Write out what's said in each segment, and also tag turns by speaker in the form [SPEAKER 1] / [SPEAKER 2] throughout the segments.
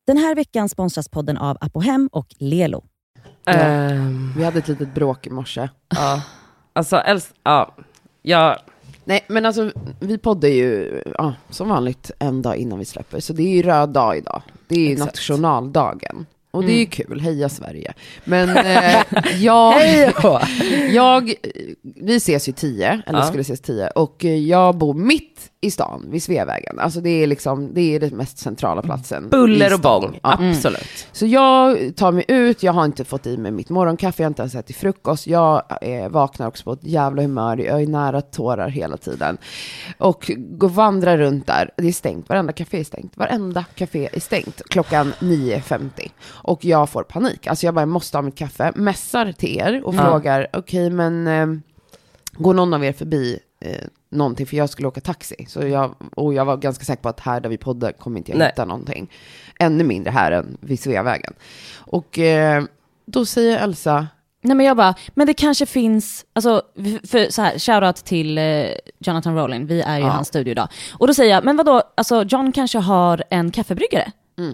[SPEAKER 1] Den här veckan sponsras podden av Apohem och Lelo.
[SPEAKER 2] Vi hade ett litet bråk i morse.
[SPEAKER 3] Ja. Alltså,
[SPEAKER 2] Nej, men alltså vi poddar ju som vanligt en dag innan vi släpper. Så det är ju röd dag idag. Det är ju nationaldagen. Och det är ju kul, heja Sverige. Men vi ses ju 10, eller skulle ses 10. Och jag bor mitt i stan, vid Sveavägen. Alltså det är liksom, det är den mest centrala platsen.
[SPEAKER 3] Buller och bång, absolut.
[SPEAKER 2] Så jag tar mig ut, jag har inte fått i mig mitt morgonkaffe, jag har inte ens ätit frukost. Jag vaknar också på ett jävla humör, jag är nära tårar hela tiden. Och går vandra runt där, det är stängt, varenda café är stängt. Klockan 9:50. Och jag får panik, alltså jag måste ha mitt kaffe. Mässar till er och frågar, okej, men går någon av er förbi någonting, för jag skulle åka taxi. Så jag var ganska säker på att här där vi poddar kommer inte jag hitta någonting. Ännu mindre här än vid Sveavägen. Och då säger Elsa...
[SPEAKER 1] Nej, men jag bara, men det kanske finns, alltså, för så här, shoutout till Jonathan Rowling, vi är ju i hans studio idag. Och då säger jag, men vadå, alltså John kanske har en kaffebryggare.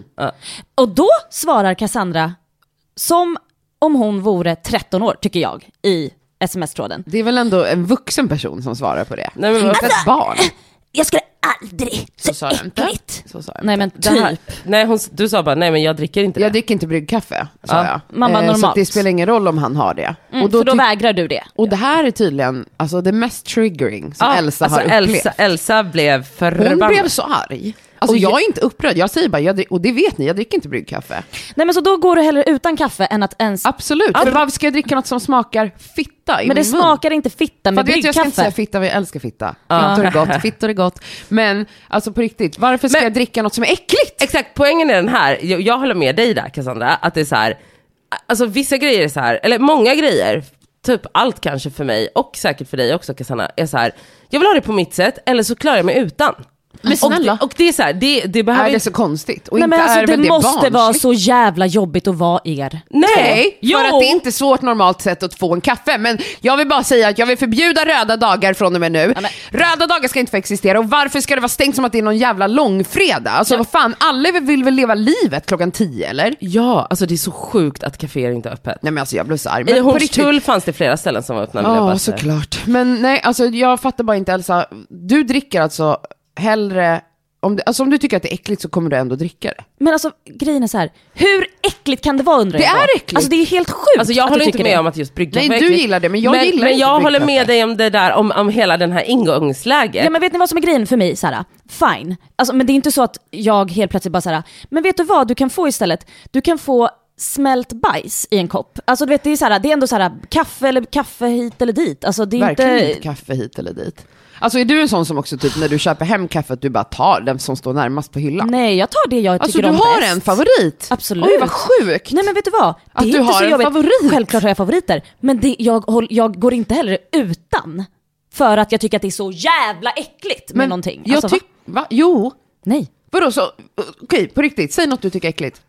[SPEAKER 1] Och då svarar Cassandra som om hon vore 13 år, tycker jag, i sms-tråden.
[SPEAKER 2] Det är väl ändå en vuxen person som svarar på det.
[SPEAKER 3] Nej, men
[SPEAKER 2] inte ett barn.
[SPEAKER 1] Jag skulle aldrig, så äckligt. Nej, men typ.
[SPEAKER 3] Du sa bara, nej men jag dricker inte det.
[SPEAKER 2] Jag dricker inte bryggkaffe, sa jag.
[SPEAKER 1] Man bara normalt.
[SPEAKER 2] Så det spelar ingen roll om han har det.
[SPEAKER 1] Och då vägrar du det.
[SPEAKER 2] Och det här är tydligen alltså det mest triggering som Elsa har upplevt.
[SPEAKER 3] Elsa blev förbannad.
[SPEAKER 2] Hon blev så arg. Alltså jag är inte upprörd, jag säger bara, och det vet ni, jag dricker inte bryggkaffe.
[SPEAKER 1] Nej, men så då går du hellre utan kaffe än att ens...
[SPEAKER 2] Absolut, för varför ska jag dricka något som smakar fitta i
[SPEAKER 1] men det
[SPEAKER 2] min mun?
[SPEAKER 1] smakar inte fitta med bryggkaffe.
[SPEAKER 2] Jag ska inte säga fitta, men jag älskar fitta. Fittor är gott. Men alltså på riktigt, varför ska jag dricka något som är äckligt?
[SPEAKER 3] Exakt, poängen är den här, jag håller med dig där Cassandra, att det är så här, alltså vissa grejer är så här, eller många grejer, typ allt kanske för mig och säkert för dig också Cassandra, är så här, jag vill ha det på mitt sätt eller så klarar jag mig utan.
[SPEAKER 2] Men snälla.
[SPEAKER 3] Och det är så här, det behöver
[SPEAKER 2] är det så konstigt? Och
[SPEAKER 1] nej,
[SPEAKER 2] inte
[SPEAKER 1] men alltså,
[SPEAKER 2] är väl
[SPEAKER 1] det måste
[SPEAKER 2] barnsligt?
[SPEAKER 1] vara så jävla jobbigt att vara er.
[SPEAKER 2] Nej, för att det är inte svårt normalt sett att få en kaffe. Men jag vill bara säga att jag vill förbjuda röda dagar från och med nu. Röda dagar ska inte få existera. Och varför ska det vara stängt som att det är någon jävla långfredag? Alltså vad fan, alla vill väl leva livet klockan 10 eller?
[SPEAKER 3] Ja, alltså det är så sjukt att kaféer inte är öppet.
[SPEAKER 2] Nej, men alltså jag blev så arg. Men
[SPEAKER 3] i Hornstull fanns det flera ställen som var öppna.
[SPEAKER 2] Ja, såklart. Men nej, alltså jag fattar bara inte, Elsa. Du dricker alltså hellre... Om du tycker att det är äckligt så kommer du ändå dricka det.
[SPEAKER 1] Men alltså grejen är så här, hur äckligt kan det vara undrar jag?
[SPEAKER 2] Det är äckligt.
[SPEAKER 1] Alltså det är helt sjukt.
[SPEAKER 3] Alltså jag håller inte med om att just brygga.
[SPEAKER 2] Nej, du gillar det, men jag gillar
[SPEAKER 3] men
[SPEAKER 2] inte
[SPEAKER 3] jag håller
[SPEAKER 2] bryggkaffe.
[SPEAKER 3] med dig om det där, om hela den här ingångsläget.
[SPEAKER 1] Ja, men vet ni vad som är grejen för mig, Sara? Fine. Alltså, men det är inte så att jag helt plötsligt bara Sara, men vet du vad du kan få istället? Du kan få smält bajs i en kopp. Alltså du vet, det är ändå så här kaffe hit eller dit. Alltså det är
[SPEAKER 2] verkligen inte kaffe hit eller dit. Alltså är du en sån som också typ när du köper hem kaffet du bara tar den som står närmast på hyllan?
[SPEAKER 1] Nej, jag tar det jag tycker om bäst.
[SPEAKER 2] Alltså du har en favorit?
[SPEAKER 1] Absolut.
[SPEAKER 2] Oj, vad sjukt.
[SPEAKER 1] Nej, men vet du vad? Det
[SPEAKER 2] att
[SPEAKER 1] är
[SPEAKER 2] du
[SPEAKER 1] inte
[SPEAKER 2] har
[SPEAKER 1] så
[SPEAKER 2] en
[SPEAKER 1] jobbigt.
[SPEAKER 2] favorit.
[SPEAKER 1] Självklart har jag favoriter. Men jag går inte heller utan. För att jag tycker att det är så jävla äckligt med någonting.
[SPEAKER 2] Jag
[SPEAKER 1] alltså,
[SPEAKER 2] va? Jo.
[SPEAKER 1] Nej.
[SPEAKER 2] Vadå så? Okej, på riktigt. Säg något du tycker är äckligt.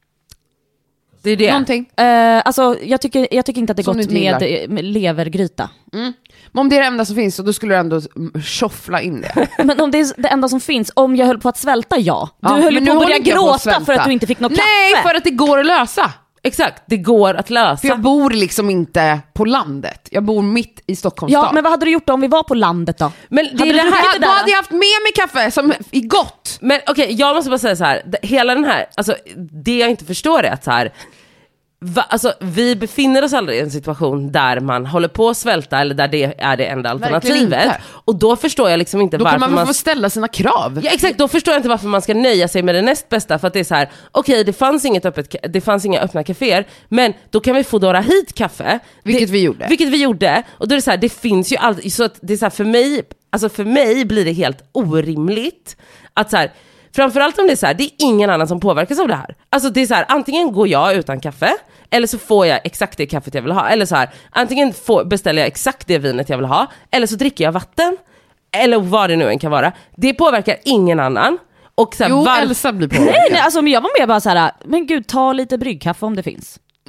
[SPEAKER 3] Det är det.
[SPEAKER 2] Någonting.
[SPEAKER 1] Alltså jag tycker inte att det är gott med levergryta.
[SPEAKER 2] Men om det är det enda som finns så då skulle du ändå tjoffla in det.
[SPEAKER 1] Men om det är det enda som finns, om jag höll på att svälta, Du höll på att börja gråta för att du inte fick något kaffe.
[SPEAKER 2] Nej, för att det går att lösa.
[SPEAKER 3] Exakt, det går att lösa.
[SPEAKER 2] För jag bor liksom inte på landet. Jag bor mitt i Stockholms stad.
[SPEAKER 1] Ja, men vad hade du gjort då om vi var på landet då?
[SPEAKER 3] Men det är det här,
[SPEAKER 2] då hade jag haft med mig kaffe som är gott.
[SPEAKER 3] Men okej, jag måste bara säga så här, hela den här, alltså det jag inte förstår är att så här, alltså vi befinner oss aldrig i en situation där man håller på att svälta eller där det är det enda alternativet. Och då förstår jag liksom inte varför
[SPEAKER 2] man... Då kan man få ställa sina krav.
[SPEAKER 3] Ja, exakt, då förstår jag inte varför man ska nöja sig med det näst bästa, för att det är så här, okej, det fanns inga öppna kaféer, men då kan vi få dra hit kaffe.
[SPEAKER 2] Vilket vi gjorde.
[SPEAKER 3] Och då är det så här, det finns ju alltid, så att det är så här, för mig blir det helt orimligt att så här, framförallt om det är så här, det är ingen annan som påverkas av det här. Alltså det är så här, antingen går jag utan kaffe eller så får jag exakt det kaffet jag vill ha. Eller så här, antingen beställer jag exakt det vinet jag vill ha eller så dricker jag vatten. Eller vad det nu än kan vara. Det påverkar ingen annan. Och så här,
[SPEAKER 2] Elsa blir påverkad.
[SPEAKER 1] Nej, alltså men jag var med bara så här, men gud, ta lite bryggkaffe om det finns.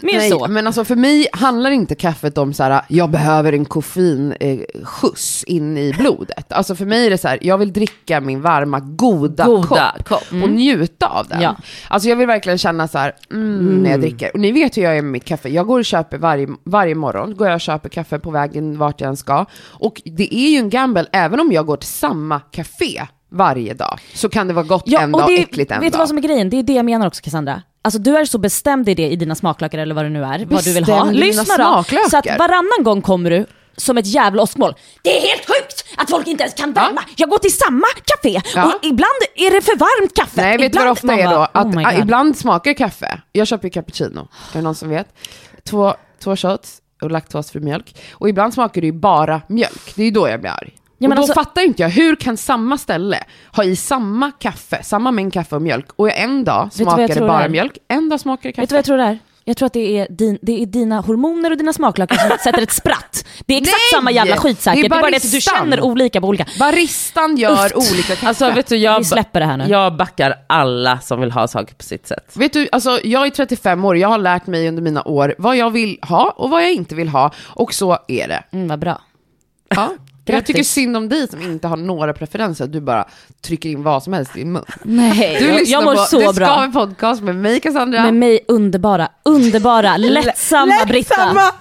[SPEAKER 1] Mer
[SPEAKER 2] Nej,
[SPEAKER 1] så.
[SPEAKER 2] men alltså för mig handlar inte kaffet om så här, jag behöver en koffeinskjuts in i blodet. Alltså för mig är det så här, jag vill dricka min varma, goda kopp. Och njuta av den.
[SPEAKER 1] Ja.
[SPEAKER 2] Alltså jag vill verkligen känna så här, när jag dricker. Och ni vet hur jag är med mitt kaffe. Jag går och köper varje morgon, går jag och köper kaffe på vägen vart jag än ska. Och det är ju en gamble, även om jag går till samma café varje dag, så kan det vara gott en dag, äckligt en dag.
[SPEAKER 1] Vet du vad som är grejen? Det är det jag menar också, Cassandra. Alltså du är så bestämd i det i dina smaklökar eller vad det nu är, vad du vill ha. Lyssna då, så att varannan gång kommer du som ett jävla åskmål. Det är helt sjukt att folk inte ens kan värma. Jag går till samma café och ibland är det för varmt kaffe.
[SPEAKER 2] Nej, vet du vad ofta är då? Att ibland smakar kaffe. Jag köper ju cappuccino, är det någon som vet? Två shots och laktosfri mjölk. Och ibland smakar det ju bara mjölk. Det är ju då jag blir arg. Ja, och då alltså, fattar inte jag, hur kan samma ställe ha i samma kaffe, samma mängd kaffe och mjölk, och en dag smakar det bara mjölk, en dag smakar det kaffe.
[SPEAKER 1] Vet du vad jag tror det är? Jag tror att det är dina hormoner och dina smaklökar som sätter ett spratt. Det är exakt samma jävla skit säkert. Det är bara det att du känner olika på olika.
[SPEAKER 2] Baristan gör olika kaffe.
[SPEAKER 3] Alltså vet du,
[SPEAKER 1] vi släpper det här nu.
[SPEAKER 3] Jag backar alla som vill ha saker på sitt sätt.
[SPEAKER 2] Vet du, alltså jag är 35 år, jag har lärt mig under mina år vad jag vill ha och vad jag inte vill ha, och så är det.
[SPEAKER 1] Vad bra.
[SPEAKER 2] Ja. Jag tycker synd om dig som inte har några preferenser. Du bara trycker in vad som helst i din mun.
[SPEAKER 1] Nej,
[SPEAKER 2] du
[SPEAKER 1] jag mår så
[SPEAKER 2] bra. Du ska ha
[SPEAKER 1] bra.
[SPEAKER 2] en podcast med mig, Cassandra.
[SPEAKER 1] Med mig underbara, lättsamma Britta.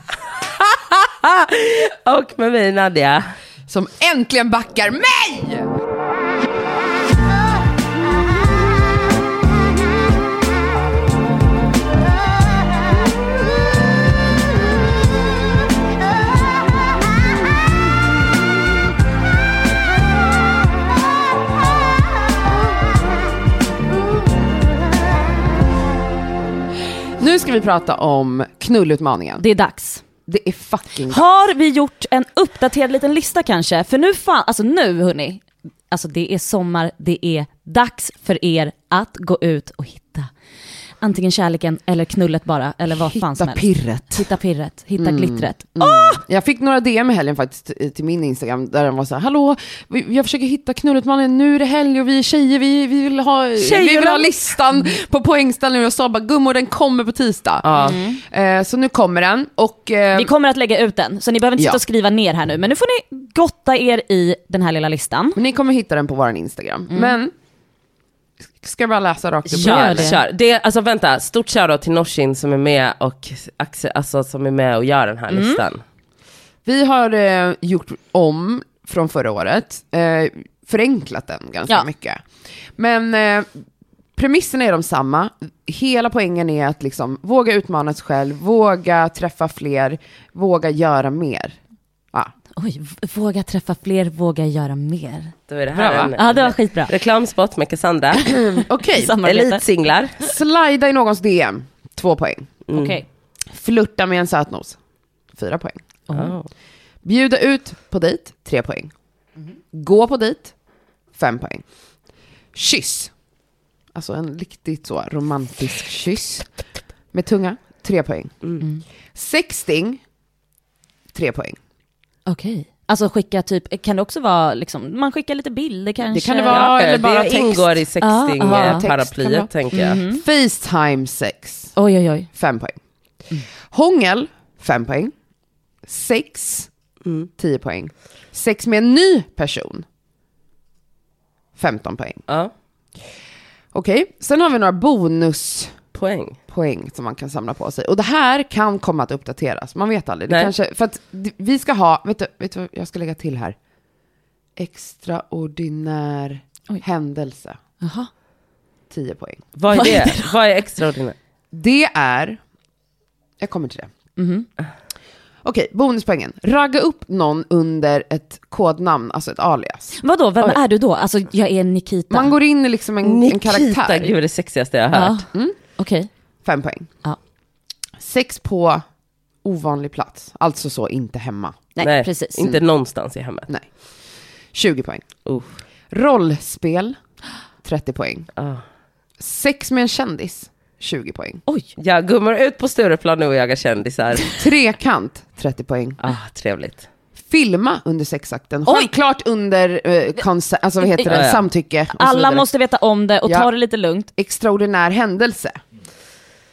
[SPEAKER 3] Och med mig Nadia.
[SPEAKER 2] Som äntligen backar mig! Nu ska vi prata om knullutmaningen.
[SPEAKER 1] Det är dags.
[SPEAKER 2] Det är fucking dags.
[SPEAKER 1] Har vi gjort en uppdaterad liten lista kanske? För nu hörni, alltså det är sommar, det är dags för er att gå ut och hitta antingen kärleken eller knullet bara, eller vad fan som helst. Hitta pirret, hitta glittret.
[SPEAKER 2] Jag fick några DM i helgen faktiskt till min Instagram där den var så här: hallå, jag försöker hitta knullutmaningen, nu är det helg och vi är tjejer, vi vill ha listan på poängställningen, och jag sa bara, gummor, den kommer på tisdag. Så nu kommer den, och
[SPEAKER 1] vi kommer att lägga ut den, så ni behöver inte sitta och skriva ner här nu, men nu får ni gotta er i den här lilla listan.
[SPEAKER 2] Ni kommer hitta den på vår Instagram. Men ska jag bara läsa rakt upp?
[SPEAKER 3] Kör. Det, alltså vänta, stort shoutout till Norsin som är med och som är med och gör den här listan.
[SPEAKER 2] Vi har gjort om från förra året, förenklat den ganska mycket. Men premisserna är de samma. Hela poängen är att liksom våga utmana sig själv, våga träffa fler, våga göra mer.
[SPEAKER 1] Oj, våga träffa fler, våga göra mer.
[SPEAKER 3] Då är det här
[SPEAKER 1] ja, det var skitbra.
[SPEAKER 3] Reklamspot med Cassandra.
[SPEAKER 2] Okej.
[SPEAKER 3] Elitsinglar.
[SPEAKER 2] Slida i någons DM, 2 poäng.
[SPEAKER 1] Okej.
[SPEAKER 2] Flirta med en sötnos, 4 poäng. Bjuda ut på dejt, 3 poäng. Gå på dejt, 5 poäng. Kyss, alltså en riktigt så romantisk kyss med tunga, 3 poäng. Sexting, 3 poäng.
[SPEAKER 1] Okej. Alltså skicka typ, kan det också vara liksom, man skickar lite bilder kanske?
[SPEAKER 2] Det kan det vara, eller bara text.
[SPEAKER 3] Ingår i sexting-paraplyet, tänker jag.
[SPEAKER 2] FaceTime sex.
[SPEAKER 1] Oj.
[SPEAKER 2] 5 poäng. Hångel, 5 poäng. Sex, 10 poäng. Sex med en ny person, 15 poäng. Okej, sen har vi några bonuspoäng som man kan samla på sig. Och det här kan komma att uppdateras. Man vet aldrig. Det kanske, för att vi ska ha, vet du vad jag ska lägga till här? Extraordinär händelse. 10 poäng.
[SPEAKER 3] Vad är det? Vad är extraordinär?
[SPEAKER 2] Det är, jag kommer till det. Okej, bonuspoängen. Ragga upp någon under ett kodnamn, alltså ett alias.
[SPEAKER 1] Vadå, vem är du då? Alltså jag är Nikita.
[SPEAKER 2] Man går in i liksom en karaktär.
[SPEAKER 3] Nikita, gud är det sexigaste jag har hört.
[SPEAKER 1] Okej.
[SPEAKER 2] 5 poäng. Sex på ovanlig plats. Alltså så inte hemma.
[SPEAKER 1] Nej, precis.
[SPEAKER 3] Inte någonstans i hemmet.
[SPEAKER 2] Nej. 20 poäng. Rollspel, 30 poäng. Sex med en kändis, 20 poäng.
[SPEAKER 1] Oj.
[SPEAKER 3] Jag gummar ut på Stureplan nu och jagar kändisar.
[SPEAKER 2] Trekant, 30 poäng.
[SPEAKER 3] Trevligt.
[SPEAKER 2] Filma under sexakten. Självklart under alltså vad heter det? Samtycke.
[SPEAKER 1] Alla måste veta om det och ta det lite lugnt.
[SPEAKER 2] Extraordinär händelse.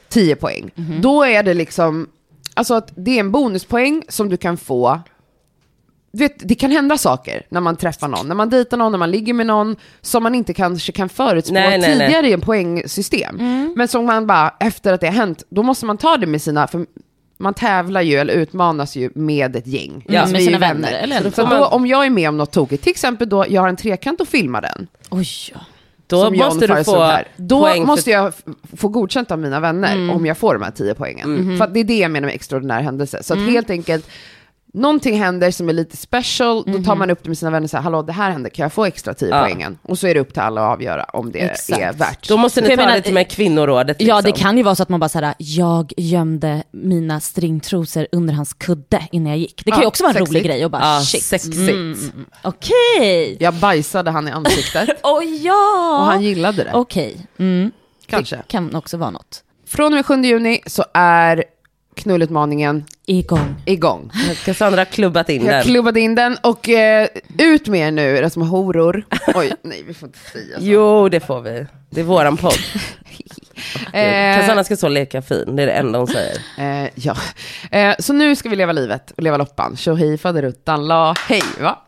[SPEAKER 2] 10 poäng. Då är det liksom, alltså att det är en bonuspoäng som du kan få. Du vet, det kan hända saker när man träffar någon, när man dejtar någon, när man ligger med någon som man inte kanske kan förutspå tidigare i en poängsystem. Men som man bara, efter att det har hänt, då måste man ta det med sina, för man tävlar ju eller utmanas ju med ett gäng.
[SPEAKER 1] Med sina vänner. Eller
[SPEAKER 2] så då, om jag är med om något tokigt, till exempel då jag har en trekant och filmar den.
[SPEAKER 1] Oj, ja.
[SPEAKER 3] Då måste du få
[SPEAKER 2] då måste jag få godkänt av mina vänner om jag får de här 10 poängen. För att det är det jag menar med extraordinär händelse. Så att helt enkelt, någonting händer som är lite special, då tar man upp det med sina vänner och säger, hallå, det här händer, kan jag få extra 10 poängen? Och så är det upp till alla att avgöra om det är värt.
[SPEAKER 3] Då måste ni ta lite med kvinnorådet.
[SPEAKER 1] Liksom. Ja, det kan ju vara så att man bara säger, jag gömde mina stringtrosor under hans kudde innan jag gick. Det kan ju också vara en rolig grej och bara, shit.
[SPEAKER 3] Sexigt.
[SPEAKER 1] Okej.
[SPEAKER 2] Jag bajsade han i ansiktet.
[SPEAKER 1] Ja.
[SPEAKER 2] Och han gillade det.
[SPEAKER 1] Okej.
[SPEAKER 2] Kanske.
[SPEAKER 1] Det kan också vara något.
[SPEAKER 2] Från och med 7 juni så är knullutmaningen igång.
[SPEAKER 3] Cassandra har klubbat in den.
[SPEAKER 2] Jag klubbade in den och ut med er nu, era små horor. Oj, nej, vi får inte säga så.
[SPEAKER 3] Jo, det får vi. Det är våran podd. Cassandra ska så leka fin, det är det enda hon säger.
[SPEAKER 2] Ja. Så nu ska vi leva livet och leva loppan. Tjohej, faderuttan, la, hej, va?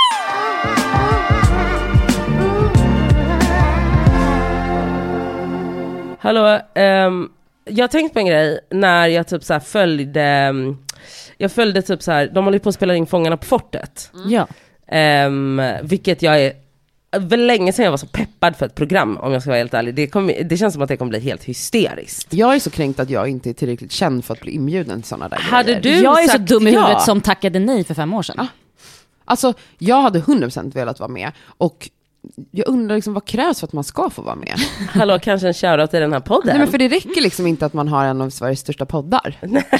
[SPEAKER 3] Hallå, jag tänkte på en grej när jag typ så här följde typ så här, de håller på att spela in Fångarna på fortet.
[SPEAKER 1] Ja.
[SPEAKER 3] Vilket jag är väl länge sedan jag var så peppad för ett program, om jag ska vara helt ärlig. Det känns som att det kommer bli helt hysteriskt.
[SPEAKER 2] Jag är så kränkt att jag inte är tillräckligt känd för att bli inbjuden till sådana där
[SPEAKER 3] grejer.
[SPEAKER 1] Jag är så dum i huvudet som tackade nej för 5 år sedan.
[SPEAKER 2] Alltså, jag hade 100% velat vara med. Och jag undrar liksom, vad krävs för att man ska få vara med?
[SPEAKER 3] Hallå, kanske en shoutout i den här podden?
[SPEAKER 2] Nej, men för det räcker liksom inte att man har en av Sveriges största poddar.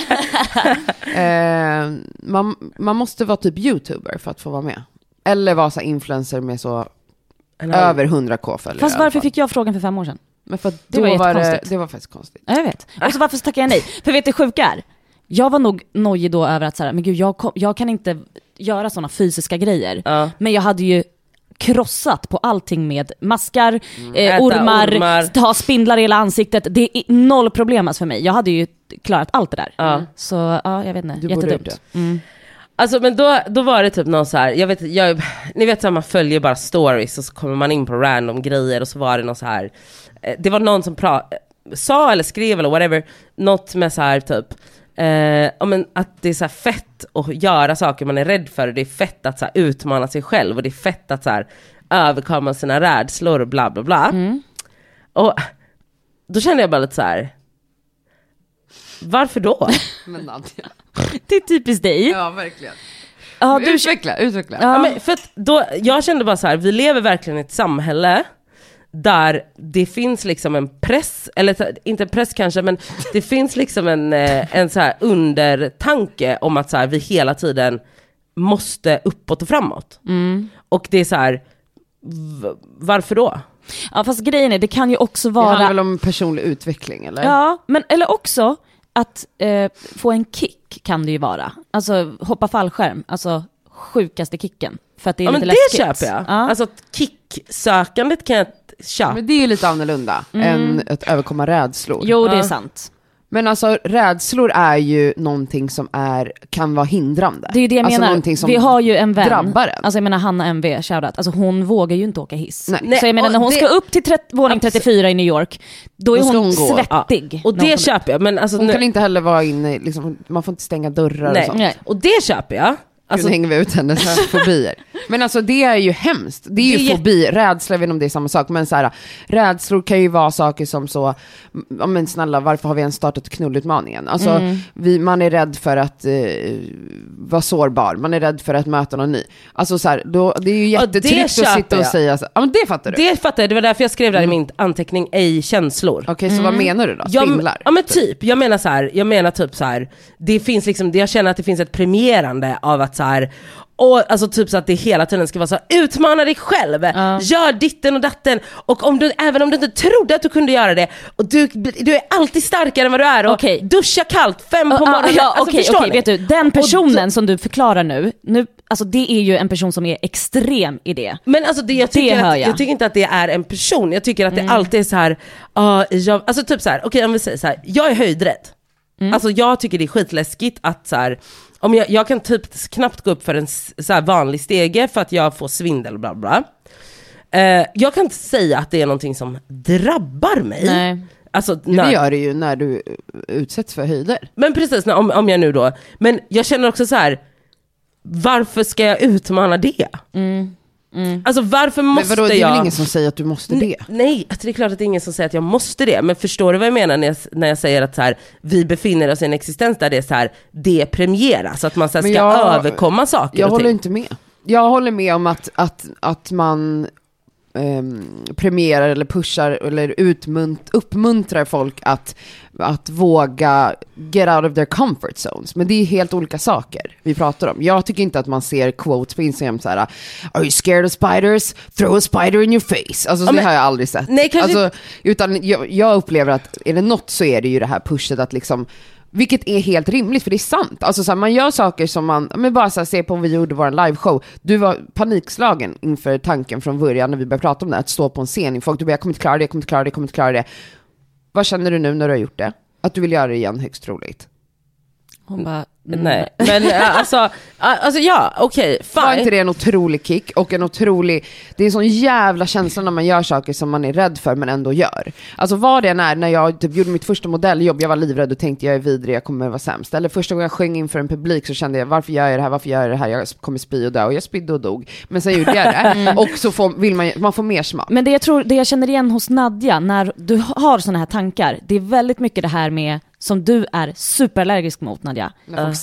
[SPEAKER 2] Man måste vara typ YouTuber för att få vara med. Eller vara så influencer med så över 100k följare.
[SPEAKER 1] Fast varför fick jag frågan för 5 år sedan?
[SPEAKER 2] Men för att
[SPEAKER 1] det var jättekonstigt.
[SPEAKER 2] Det var faktiskt konstigt.
[SPEAKER 1] Ja, jag vet. Och så varför tackade jag nej? För vet du sjuka är? Jag var nog nojig då över att så här, men gud, jag kan inte göra såna fysiska grejer. Men jag hade ju krossat på allting med maskar, ormar, ta spindlar i hela ansiktet. Det är 0 problem alltså för mig. Jag hade ju klarat allt det där. Så ja, jag vet inte. Jättedumt.
[SPEAKER 3] Alltså, men då var det typ någon så här, ni vet att man följer bara stories och så kommer man in på random grejer och så var det någon så här, det var någon som sa eller skrev eller whatever, något med så här typ men att det är så här fett att göra saker man är rädd för, och det är fett att så här utmana sig själv, och det är fett att så här överkomma sina rädslor och bla bla bla. Och då kände jag bara lite så här, varför då?
[SPEAKER 2] Men Nadja,
[SPEAKER 1] det är typiskt dig.
[SPEAKER 2] Ja, verkligen.
[SPEAKER 1] Ja,
[SPEAKER 2] Utveckla.
[SPEAKER 3] Ja, men för att då, jag kände bara så här, vi lever verkligen i ett samhälle där det finns liksom en press, eller inte press kanske, men det finns liksom en så här undertanke om att så här, vi hela tiden måste uppåt och framåt. Och det är så här, varför då?
[SPEAKER 1] Ja, fast grejen är, det kan ju också vara...
[SPEAKER 2] Det handlar väl om personlig utveckling, eller?
[SPEAKER 1] Ja, men eller också att få en kick kan det ju vara. Alltså hoppa fallskärm, alltså sjukaste kicken. För att det är lite läskigt.
[SPEAKER 3] Men det köper jag. Ja. Alltså kicksökandet kan jag köpa.
[SPEAKER 2] Men det är ju lite annorlunda än att överkomma rädslor.
[SPEAKER 1] Jo, det är sant.
[SPEAKER 2] Men alltså rädslor är ju någonting som kan vara hindrande.
[SPEAKER 1] Det är ju det jag
[SPEAKER 2] alltså
[SPEAKER 1] menar.
[SPEAKER 2] Som
[SPEAKER 1] vi har ju en vän,
[SPEAKER 2] drabbar en.
[SPEAKER 1] alltså jag menar Hanna MV, shoutout. Alltså hon vågar ju inte åka hiss.
[SPEAKER 2] Nej.
[SPEAKER 1] Så jag menar när hon ska upp till våning 34 i New York, då är hon svettig.
[SPEAKER 3] Ja. Och det köper jag. Men alltså,
[SPEAKER 2] hon kan inte heller vara inne, liksom, man får inte stänga dörrar och sånt.
[SPEAKER 3] Nej. Och det köper jag.
[SPEAKER 2] Alltså, nu hänger vi ut hennes fobier. Men alltså det är ju hemskt. Det är ju fobi, rädsla, jag vet inte om det är samma sak. Men så här, rädslor kan ju vara saker som så, men snälla, varför har vi ens startat knullutmaningen? Alltså man är rädd för att vara sårbar. Man är rädd för att möta någon ny. Alltså så här, det är ju jättetryggt att sitta och säga så, ja men det fattar du.
[SPEAKER 3] Det fattar jag, det var därför jag skrev där i min anteckning, ej känslor.
[SPEAKER 2] Okej, så vad menar du då? Spindlar?
[SPEAKER 3] Ja men typ, jag menar typ så här, det finns liksom, jag känner att det finns ett premierande av att så så här, och alltså typ så att det hela tiden ska vara så här, utmana dig själv, gör ditten och datten, och även om du inte trodde att du kunde göra det, och du är alltid starkare än vad du är, och duscha kallt 5 på morgonen.
[SPEAKER 1] Okej, vet du, den personen som du förklarar nu, alltså det är ju en person som är extrem i det.
[SPEAKER 3] Men alltså jag tycker inte att det är en person. Jag tycker att det alltid är så här, alltså typ så här, okej, om vi säger så här, jag är höjdrädd. Alltså jag tycker det är skitläskigt att så här, om jag kan typ knappt gå upp för en så här vanlig stege för att jag får svindel bla bla. Jag kan inte säga att det är någonting som drabbar mig.
[SPEAKER 1] Nej.
[SPEAKER 2] Alltså, det gör det ju när du utsätts för höjder.
[SPEAKER 3] Men precis, om jag nu då. Men jag känner också så här, varför ska jag utmana det? Alltså varför måste jag?
[SPEAKER 2] Det är väl ingen som säger att du måste det?
[SPEAKER 3] Nej, det är klart att det är ingen som säger att jag måste det. Men förstår du vad jag menar när jag säger att så här, vi befinner oss i en existens där det är så här, det premieras, att man så här, ska överkomma saker.
[SPEAKER 2] Jag håller inte med. Jag håller med om att man premierar eller pushar eller uppmuntrar folk att våga get out of their comfort zones. Men det är helt olika saker vi pratar om. Jag tycker inte att man ser quotes på Instagram så här: are you scared of spiders? Throw a spider in your face. Alltså det har jag aldrig sett.
[SPEAKER 3] Nej,
[SPEAKER 2] alltså, utan jag upplever att är det något så är det ju det här pushet att liksom, vilket är helt rimligt, för det är sant. Alltså så här, man gör saker som men bara så här, se på om vi gjorde vår liveshow. Du var panikslagen inför tanken från början när vi började prata om det, att stå på en scen. Folk, du bara, jag kommer inte klara det. Vad känner du nu när du har gjort det? Att du vill göra det igen, högst troligt.
[SPEAKER 1] Hon bara,
[SPEAKER 3] nej. Men alltså ja, okej, fine.
[SPEAKER 2] Var inte det en otrolig kick och en otrolig, det är en sån jävla känsla när man gör saker som man är rädd för men ändå gör. Alltså vad det när jag typ gjorde mitt första modelljobb, jag var livrädd och tänkte jag är vidrig, jag kommer vara sämst. Eller första gången jag sjöng inför en publik så kände jag, varför gör jag det här, jag kommer spy och dö, och jag spydde och dog. Men sen gjorde jag det och så vill man får mer smak.
[SPEAKER 1] Men det jag känner igen hos Nadja när du har såna här tankar, det är väldigt mycket det här med som du är superallergisk mot, Nadja.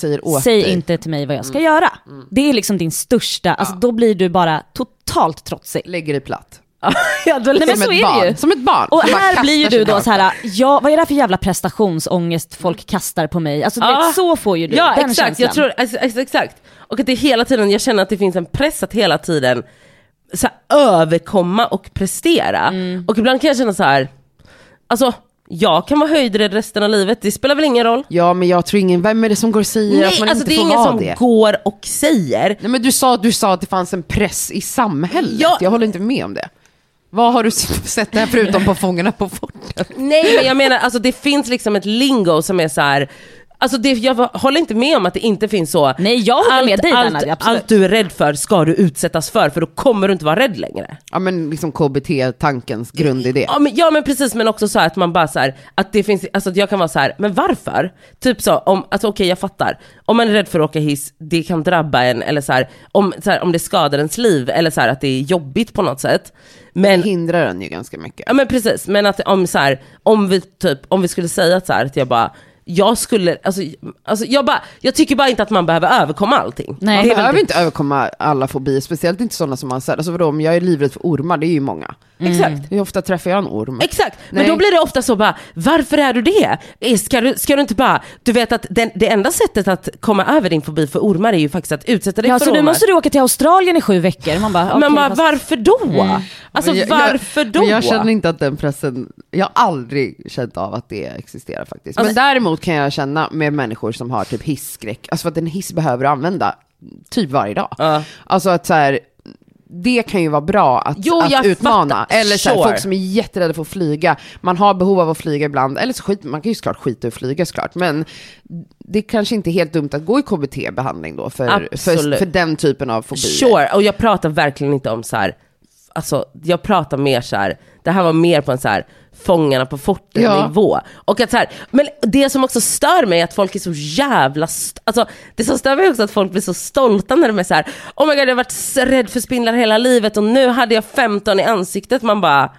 [SPEAKER 1] Säg inte till mig vad jag ska göra. Det är liksom din största, alltså då blir du bara totalt trotsig.
[SPEAKER 2] Lägger dig platt.
[SPEAKER 1] Nej, men så är det ju.
[SPEAKER 2] Som ett barn.
[SPEAKER 1] Och här blir ju du då så här, vad är det för jävla prestationsångest folk kastar på mig? Alltså så får ju du den
[SPEAKER 3] exakt,
[SPEAKER 1] känslan.
[SPEAKER 3] jag tror, exakt. Och att det hela tiden, jag känner att det finns en press att hela tiden så här, överkomma och prestera. Och ibland kan jag känna så här, alltså jag kan vara höjdrädd resten av livet, det spelar väl ingen roll.
[SPEAKER 2] Ja, men jag tror vem är det som går och säger att man
[SPEAKER 3] alltså
[SPEAKER 2] inte får vara det?
[SPEAKER 3] Det är ingen som går och säger.
[SPEAKER 2] Nej, men du sa att det fanns en press i samhället. Jag håller inte med om det. Vad har du sett där förutom på Fångarna på fortet?
[SPEAKER 3] Nej, men jag menar, alltså det finns liksom ett lingo som är så här. Alltså jag håller inte med om att det inte finns så.
[SPEAKER 1] Nej, jag håller med dig där,
[SPEAKER 3] allt du är rädd för ska du utsättas för då kommer du inte vara rädd längre.
[SPEAKER 2] Ja, men liksom KBT-tankens grundidé.
[SPEAKER 3] Ja, men precis, men också så här att man bara så här, att det finns, alltså att jag kan vara så här, men varför? Typ så, alltså okej, jag fattar. Om man är rädd för att åka hiss, det kan drabba en, eller så här, om det skadar ens liv, eller så här, att det är jobbigt på något sätt. Men
[SPEAKER 2] det hindrar den ju ganska mycket.
[SPEAKER 3] Ja, men precis, men att om vi skulle säga att så här, att jag bara, jag skulle, alltså jag tycker bara inte att man behöver överkomma allting.
[SPEAKER 2] Nej, man behöver inte överkomma alla fobier, speciellt inte sådana som man säger. Alltså vadå, om jag är livrädd för ormar, det är ju många.
[SPEAKER 3] Exakt.
[SPEAKER 2] Hur ofta träffar jag en orm?
[SPEAKER 3] Exakt, men då blir det ofta så bara, varför är du det? Ska du inte bara, du vet att det enda sättet att komma över din fobi för ormar är ju faktiskt att utsätta dig för
[SPEAKER 1] så
[SPEAKER 3] ormar.
[SPEAKER 1] Nu måste du åka till Australien i 7 veckor. Man bara,
[SPEAKER 3] men bara, varför då? Alltså varför då?
[SPEAKER 2] Jag känner inte att den pressen, jag har aldrig känt av att det existerar faktiskt. Men däremot kan jag känna med människor som har typ hisskräck, alltså för att en hiss behöver använda typ varje dag. Alltså att så här, det kan ju vara bra att utmana.
[SPEAKER 3] Fattar.
[SPEAKER 2] Eller så här, folk som är jätterädda för att flyga. Man har behov av att flyga ibland. Eller så man kan ju såklart skita och flyga såklart. Men det är kanske inte helt dumt att gå i KBT-behandling då för den typen av fobier.
[SPEAKER 3] Sure, och jag pratar verkligen inte om så här. Alltså jag pratar mer så här. Det här var mer på en så här Fångarna på fortet nivå. Och att så här, men det som också stör mig är att folk är så jävla alltså det som stör mig också är att folk blir så stolta när de är så här, oh my god, jag har varit rädd för spindlar hela livet och nu hade jag 15 i ansiktet. Man bara,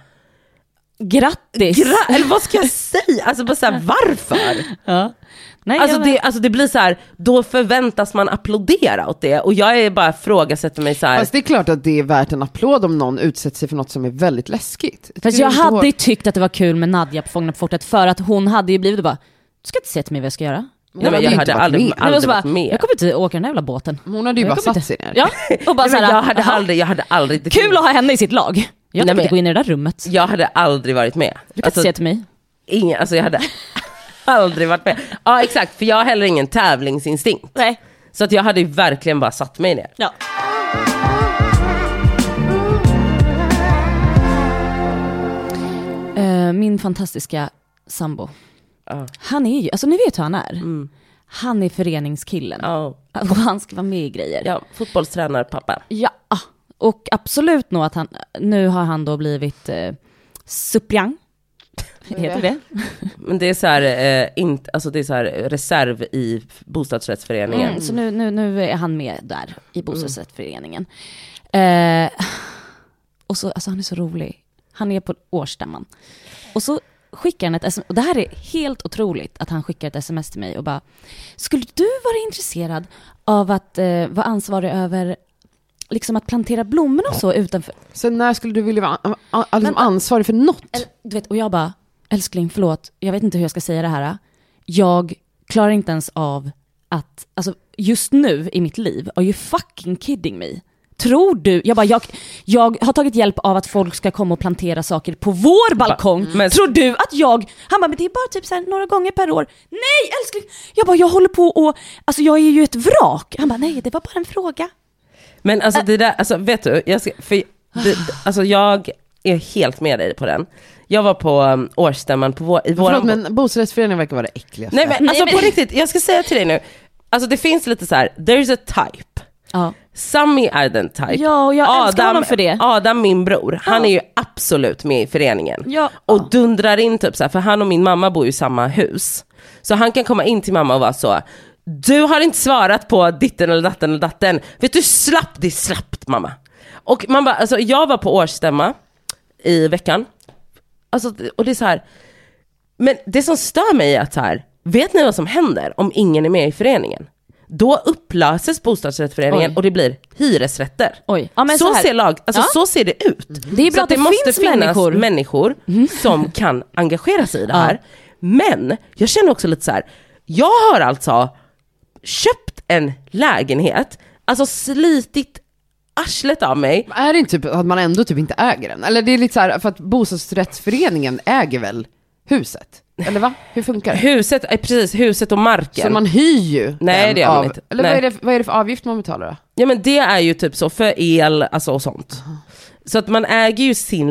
[SPEAKER 1] grattis.
[SPEAKER 3] Eller vad ska jag säga? Alltså bara så här, varför?
[SPEAKER 1] Ja. Nej,
[SPEAKER 3] alltså det blir så här, då förväntas man applådera åt det. Och jag är bara frågasätter mig så här.
[SPEAKER 2] Fast det är klart att det är värt en applåd om någon utsätter sig för något som är väldigt läskigt.
[SPEAKER 1] Fast jag hade tyckt att det var kul med Nadja på Fångarna på fortet, för att hon hade ju blivit bara, du ska inte säga till mig vad jag ska göra.
[SPEAKER 3] Nej, men jag hade aldrig varit med.
[SPEAKER 1] Jag kommer inte åka den här jävla båten.
[SPEAKER 2] Hon hade ju bara satt sig ner.
[SPEAKER 1] Ja, och bara
[SPEAKER 3] Nej, jag hade aldrig
[SPEAKER 1] kul att ha henne i sitt lag. Jag kan inte gå in i det där rummet.
[SPEAKER 3] Jag hade aldrig varit med.
[SPEAKER 1] Du kan inte säga till mig.
[SPEAKER 3] Jag hade aldrig varit med. Ja, exakt, för jag har heller ingen tävlingsinstinkt.
[SPEAKER 1] Nej.
[SPEAKER 3] Så att jag hade ju verkligen bara satt mig ner.
[SPEAKER 1] Ja. Min fantastiska sambo. Han är ju, alltså ni vet hur han är. Han är föreningskillen. Och han ska vara med i grejer.
[SPEAKER 3] Ja, fotbollstränare pappa.
[SPEAKER 1] Ja, och absolut nog att nu har han då blivit suppleant. Heter det?
[SPEAKER 3] Men det är så här, alltså det är så här reserv i bostadsrättsföreningen.
[SPEAKER 1] Så nu är han med där i bostadsrättsföreningen. Och så, alltså han är så rolig. Han är på årsstämman. Och så skickar han ett sms. Och det här är helt otroligt att han skickar ett sms till mig och bara: skulle du vara intresserad av att vara ansvarig över liksom att plantera blommor och så utanför?
[SPEAKER 2] Så när skulle du vilja vara ansvarig för något?
[SPEAKER 1] Du vet, och jag bara: älskling, förlåt, jag vet inte hur jag ska säga det här. Jag klarar inte ens av att, alltså just nu i mitt liv, are you fucking kidding me? Tror du, jag har tagit hjälp av att folk ska komma och plantera saker på vår balkong. Tror du att han bara, men det är bara typ så här några gånger per år. Nej, älskling. Jag håller på och, alltså jag är ju ett vrak. Han bara, nej, det var bara en fråga.
[SPEAKER 3] Men alltså det där, alltså vet du, alltså jag är helt med dig på den. Jag var på årsstämman på
[SPEAKER 2] Förlåt, men bostadsrättsföreningen verkar vara det äckligaste.
[SPEAKER 3] Nej, men alltså på riktigt, jag ska säga till dig nu. Alltså det finns lite så här, there's a type.
[SPEAKER 1] Ja.
[SPEAKER 3] Sami är den type.
[SPEAKER 1] Ja, och jag älskar honom för det.
[SPEAKER 3] Adam, min bror, han är ju absolut med i föreningen.
[SPEAKER 1] Ja.
[SPEAKER 3] Och dundrar in typ så här, för han och min mamma bor ju i samma hus. Så han kan komma in till mamma och vara så: du har inte svarat på ditten eller datten. Vet du, det är slappt mamma. Och man bara, alltså jag var på årsstämma i veckan. Alltså, och det är så här. Men det som stör mig är att så här, vet ni vad som händer om ingen är med i föreningen? Då upplöses bostadsrättsföreningen och det blir hyresrätter.
[SPEAKER 1] Ja, men
[SPEAKER 3] så ser det ut.
[SPEAKER 1] Det är bra att det måste finnas
[SPEAKER 3] människor som kan engagera sig i det här. Men jag känner också lite så här, jag har alltså köpt en lägenhet, alltså slitit arslet av mig.
[SPEAKER 2] Är det inte typ att man ändå typ inte äger den? Eller det är lite så här, för att bostadsrättsföreningen äger väl huset? Eller va? Hur funkar det? Huset och marken. Så man hyr ju.
[SPEAKER 3] Nej, det gör man inte.
[SPEAKER 2] Eller vad är det för avgift man betalar då?
[SPEAKER 3] Ja, men det är ju typ så för el, alltså och sånt. Så att man äger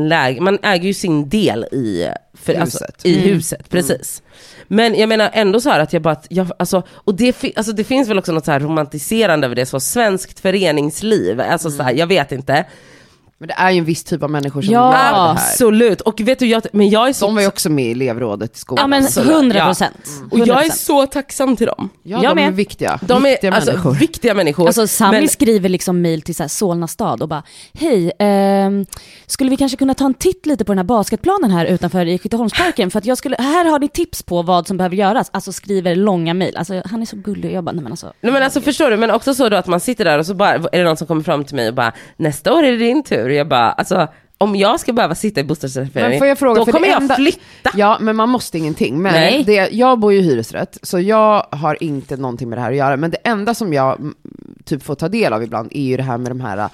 [SPEAKER 3] ju sin del i huset. Alltså, i huset, precis. Men jag menar ändå så här att och det finns väl också något så här romantiserande över det, så svenskt föreningsliv. Alltså så här, jag vet inte.
[SPEAKER 2] Men det är ju en viss typ av människor som gör det här.
[SPEAKER 3] Absolut. Och vet du, de
[SPEAKER 2] var ju också med i elevrådet i skolan.
[SPEAKER 1] Ja, men 100%.
[SPEAKER 3] Och jag är så tacksam till dem.
[SPEAKER 2] Ja, de är viktiga.
[SPEAKER 3] De är viktiga människor.
[SPEAKER 1] Alltså Sami skriver liksom mejl till så här Solna stad och bara: hej, skulle vi kanske kunna ta en titt lite på den här basketplanen här utanför i Skytteholmsparken, för att här har ni tips på vad som behöver göras. Alltså skriver långa mejl. Alltså han är så gullig. Jag bara, nej men alltså förstår du, men också så då att man sitter där och så bara är det någon som kommer fram till mig och bara: nästa år är det din tur. Jag bara, alltså om jag ska behöva sitta i bostadsrättsföreningen, då kommer jag flytta.
[SPEAKER 2] Ja, men man måste ingenting. Men jag bor ju i hyresrätt, så jag har inte någonting med det här att göra. Men det enda som jag typ får ta del av ibland är ju det här med de här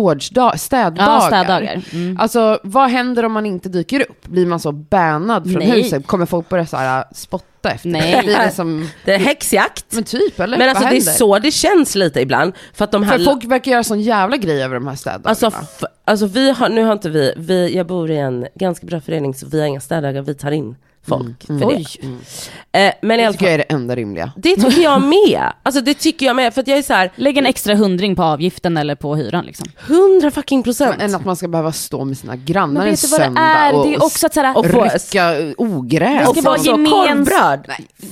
[SPEAKER 2] städdagar. Alltså, vad händer om man inte dyker upp? Blir man så bannad från huset? Kommer folk börja så här spotta efter?
[SPEAKER 1] Nej.
[SPEAKER 3] Det är häxjakt.
[SPEAKER 2] Men typ, eller?
[SPEAKER 3] Men alltså det är så det känns lite ibland. För att
[SPEAKER 2] för folk verkar göra sån jävla grej över de här städdagarna.
[SPEAKER 3] Alltså jag bor i en ganska bra förening, så vi har inga städdagar, vi tar in folk för det. Men
[SPEAKER 2] det tycker jag är det enda rimliga.
[SPEAKER 3] Det tycker jag med. Alltså det tycker jag med, för att jag är så här,
[SPEAKER 1] lägg en extra 100 på avgiften eller på hyran liksom.
[SPEAKER 3] 100%.
[SPEAKER 2] Än att man ska behöva stå med sina grannar en
[SPEAKER 1] söndag
[SPEAKER 2] det
[SPEAKER 1] är också att såhär,
[SPEAKER 2] och rycka ogräs.
[SPEAKER 1] Det ska vara gemenskap.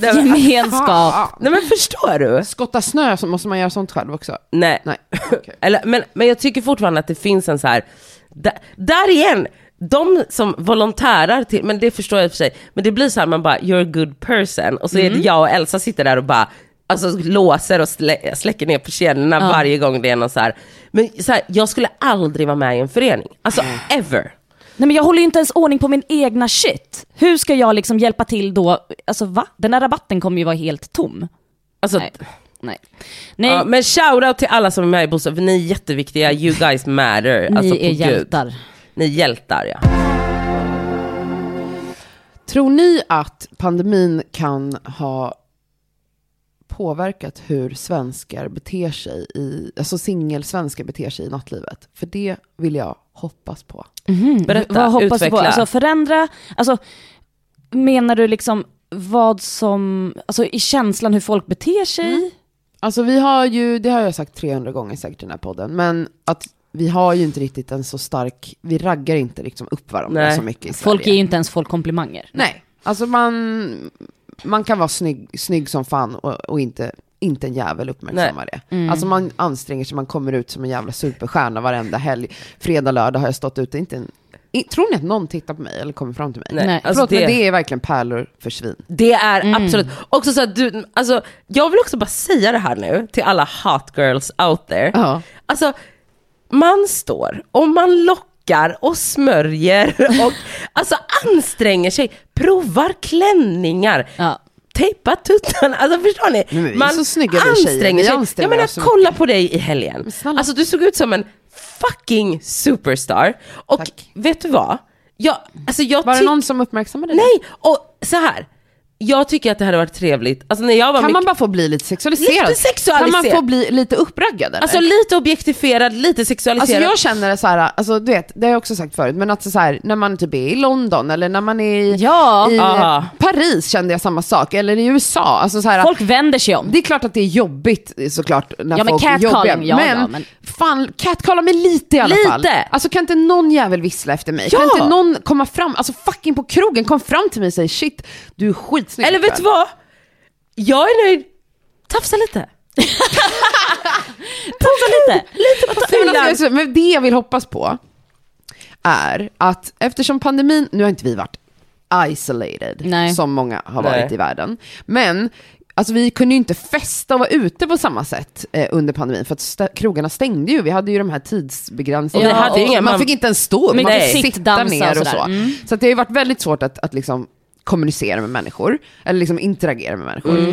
[SPEAKER 3] Nej, men förstår du?
[SPEAKER 2] Skotta snö, så måste man göra sånt själv också.
[SPEAKER 3] Nej. Okay. Men jag tycker fortfarande att det finns en så här, där igen, de som volontärar till, men det förstår jag för sig, men det blir så här, man bara, you're a good person, och så är det jag och Elsa sitter där och bara låser och släcker ner på kännerna varje gång det är någon så här. Men så här, jag skulle aldrig vara med i en förening, alltså ever.
[SPEAKER 1] Nej men jag håller ju inte ens ordning på min egna shit. Hur ska jag liksom hjälpa till då? Alltså va? Den där rabatten kommer ju vara helt tom.
[SPEAKER 3] Alltså,
[SPEAKER 1] Nej.
[SPEAKER 3] Ja, men shoutout till alla som är med i Bostad, för ni är jätteviktiga. You guys matter.
[SPEAKER 1] Ni
[SPEAKER 3] alltså,
[SPEAKER 1] är hjältar.
[SPEAKER 3] Ni är hjältar, ja.
[SPEAKER 2] Tror ni att pandemin kan ha påverkat hur svenskar beter sig alltså singelsvenskar beter sig i nattlivet? För det vill jag hoppas på.
[SPEAKER 3] Berätta,
[SPEAKER 1] vad hoppas
[SPEAKER 3] utveckla.
[SPEAKER 1] du på? Alltså förändra, alltså menar du liksom vad som, alltså i känslan hur folk beter sig?
[SPEAKER 2] Alltså vi har ju, det har jag sagt 300 gånger säkert i den här podden, men att vi har ju inte riktigt en så stark, vi raggar inte liksom upp varandra så mycket i Sverige.
[SPEAKER 1] Folk ger ju inte ens folk komplimanger.
[SPEAKER 2] Nej, alltså man kan vara snygg som fan och inte en jävel uppmärksammar det. Alltså man anstränger sig, man kommer ut som en jävla superstjärna varenda helg. Fredag, lördag har jag stått ute, tror ni att någon tittar på mig eller kommer fram till mig?
[SPEAKER 1] Nej.
[SPEAKER 2] Förlåt, men det är verkligen pärlor för svin.
[SPEAKER 3] Det är absolut. Också så att alltså, jag vill också bara säga det här nu till alla hot girls out there.
[SPEAKER 2] Ja.
[SPEAKER 3] Alltså, man står och man lockar och smörjer och alltså anstränger sig, provar klänningar.
[SPEAKER 1] Ja.
[SPEAKER 3] Tejpa tuttarna, alltså förstår ni?
[SPEAKER 2] Men vi är
[SPEAKER 3] man
[SPEAKER 2] så snygga
[SPEAKER 3] anstränger sig. Jag menar, kolla på dig i helgen.
[SPEAKER 2] Alltså
[SPEAKER 3] du såg ut som en fucking superstar. Och
[SPEAKER 2] tack.
[SPEAKER 3] vet du vad?
[SPEAKER 2] Var det någon som uppmärksammade det?
[SPEAKER 3] Nej, och så här. Jag tycker att det hade varit trevligt. Alltså när jag var
[SPEAKER 2] kan man bara få bli lite sexualiserad? Kan man få bli lite uppraggad? Eller?
[SPEAKER 3] Alltså lite objektifierad, lite sexualiserad.
[SPEAKER 2] Alltså jag känner det så här, alltså du vet, det har jag också sagt förut, men att så här, när man typ är i London eller när man är i Paris kände jag samma sak, eller i USA. Alltså så här,
[SPEAKER 1] folk vänder sig om.
[SPEAKER 2] Det är klart att det är jobbigt såklart när folk är
[SPEAKER 1] catcalling,
[SPEAKER 2] jobbiga. Men fan, catcalla mig lite i alla fall. Alltså kan inte någon jävel vissla efter mig?
[SPEAKER 3] Ja.
[SPEAKER 2] Kan inte någon komma fram, alltså fucking på krogen, kom fram till mig och säg shit, du är skitsnygg.
[SPEAKER 3] Eller vet du vad? Jag är nöjd. Tafsa lite. Lite på fyllan.
[SPEAKER 2] Men det jag vill hoppas på är att eftersom pandemin, nu har inte vi varit isolated som många har varit i världen, men alltså vi kunde ju inte festa och vara ute på samma sätt under pandemin för att krogarna stängde ju. Vi hade ju de här tidsbegränsningarna.
[SPEAKER 3] Ja,
[SPEAKER 2] man fick inte ens stå, man fick sitta ner och så. Så att det har ju varit väldigt svårt att liksom kommunicera med människor eller liksom interagera med människor.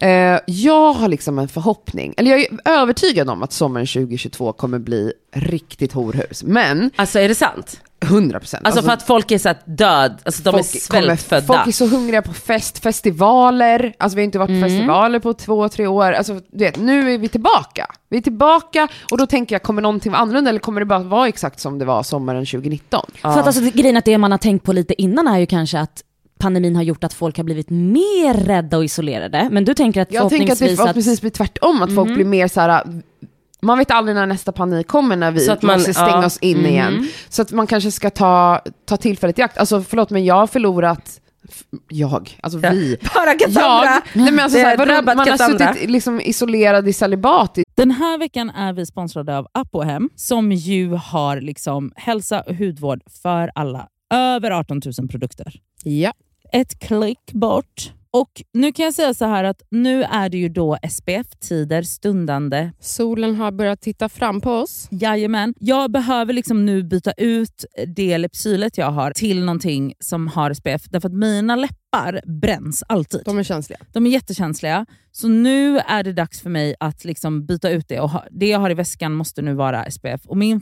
[SPEAKER 2] Jag har liksom en förhoppning, eller jag är övertygad om att sommaren 2022 kommer bli riktigt horhus. Men
[SPEAKER 3] alltså är det sant?
[SPEAKER 2] 100%.
[SPEAKER 3] Alltså för att folk är så att död, alltså de är svältfödda.
[SPEAKER 2] Folk är så hungriga på festivaler. Alltså vi har inte varit på festivaler på 2-3 år. Alltså du vet, nu är vi tillbaka. Vi är tillbaka och då tänker jag, kommer någonting vara annorlunda eller kommer det bara vara exakt som det var sommaren 2019?
[SPEAKER 1] För att alltså grejen att det man har tänkt på lite innan är ju kanske att pandemin har gjort att folk har blivit mer rädda och isolerade. Men du tänker att
[SPEAKER 2] jag tänker att det förhoppningsvis blir tvärtom. Att folk blir mer så här. Man vet aldrig när nästa panik kommer, när vi måste stänga oss in igen. Så att man kanske ska ta tillfället i akt. Alltså förlåt, men jag har förlorat vi.
[SPEAKER 3] Bara Cassandra.
[SPEAKER 2] Nej, men alltså, man har suttit liksom isolerad i celibat.
[SPEAKER 4] Den här veckan är vi sponsrade av Apohem, som ju har liksom hälsa och hudvård för alla. Över 18 000 produkter.
[SPEAKER 2] Ja.
[SPEAKER 4] Ett klick bort. Och nu kan jag säga så här att nu är det ju då SPF-tider stundande.
[SPEAKER 5] Solen har börjat titta fram på oss.
[SPEAKER 4] Jajamän. Jag behöver liksom nu byta ut det läppsylet jag har till någonting som har SPF. Därför att mina läppar bränns alltid.
[SPEAKER 5] De är känsliga.
[SPEAKER 4] De är jättekänsliga. Så nu är det dags för mig att liksom byta ut det. Och det jag har i väskan måste nu vara SPF. Och min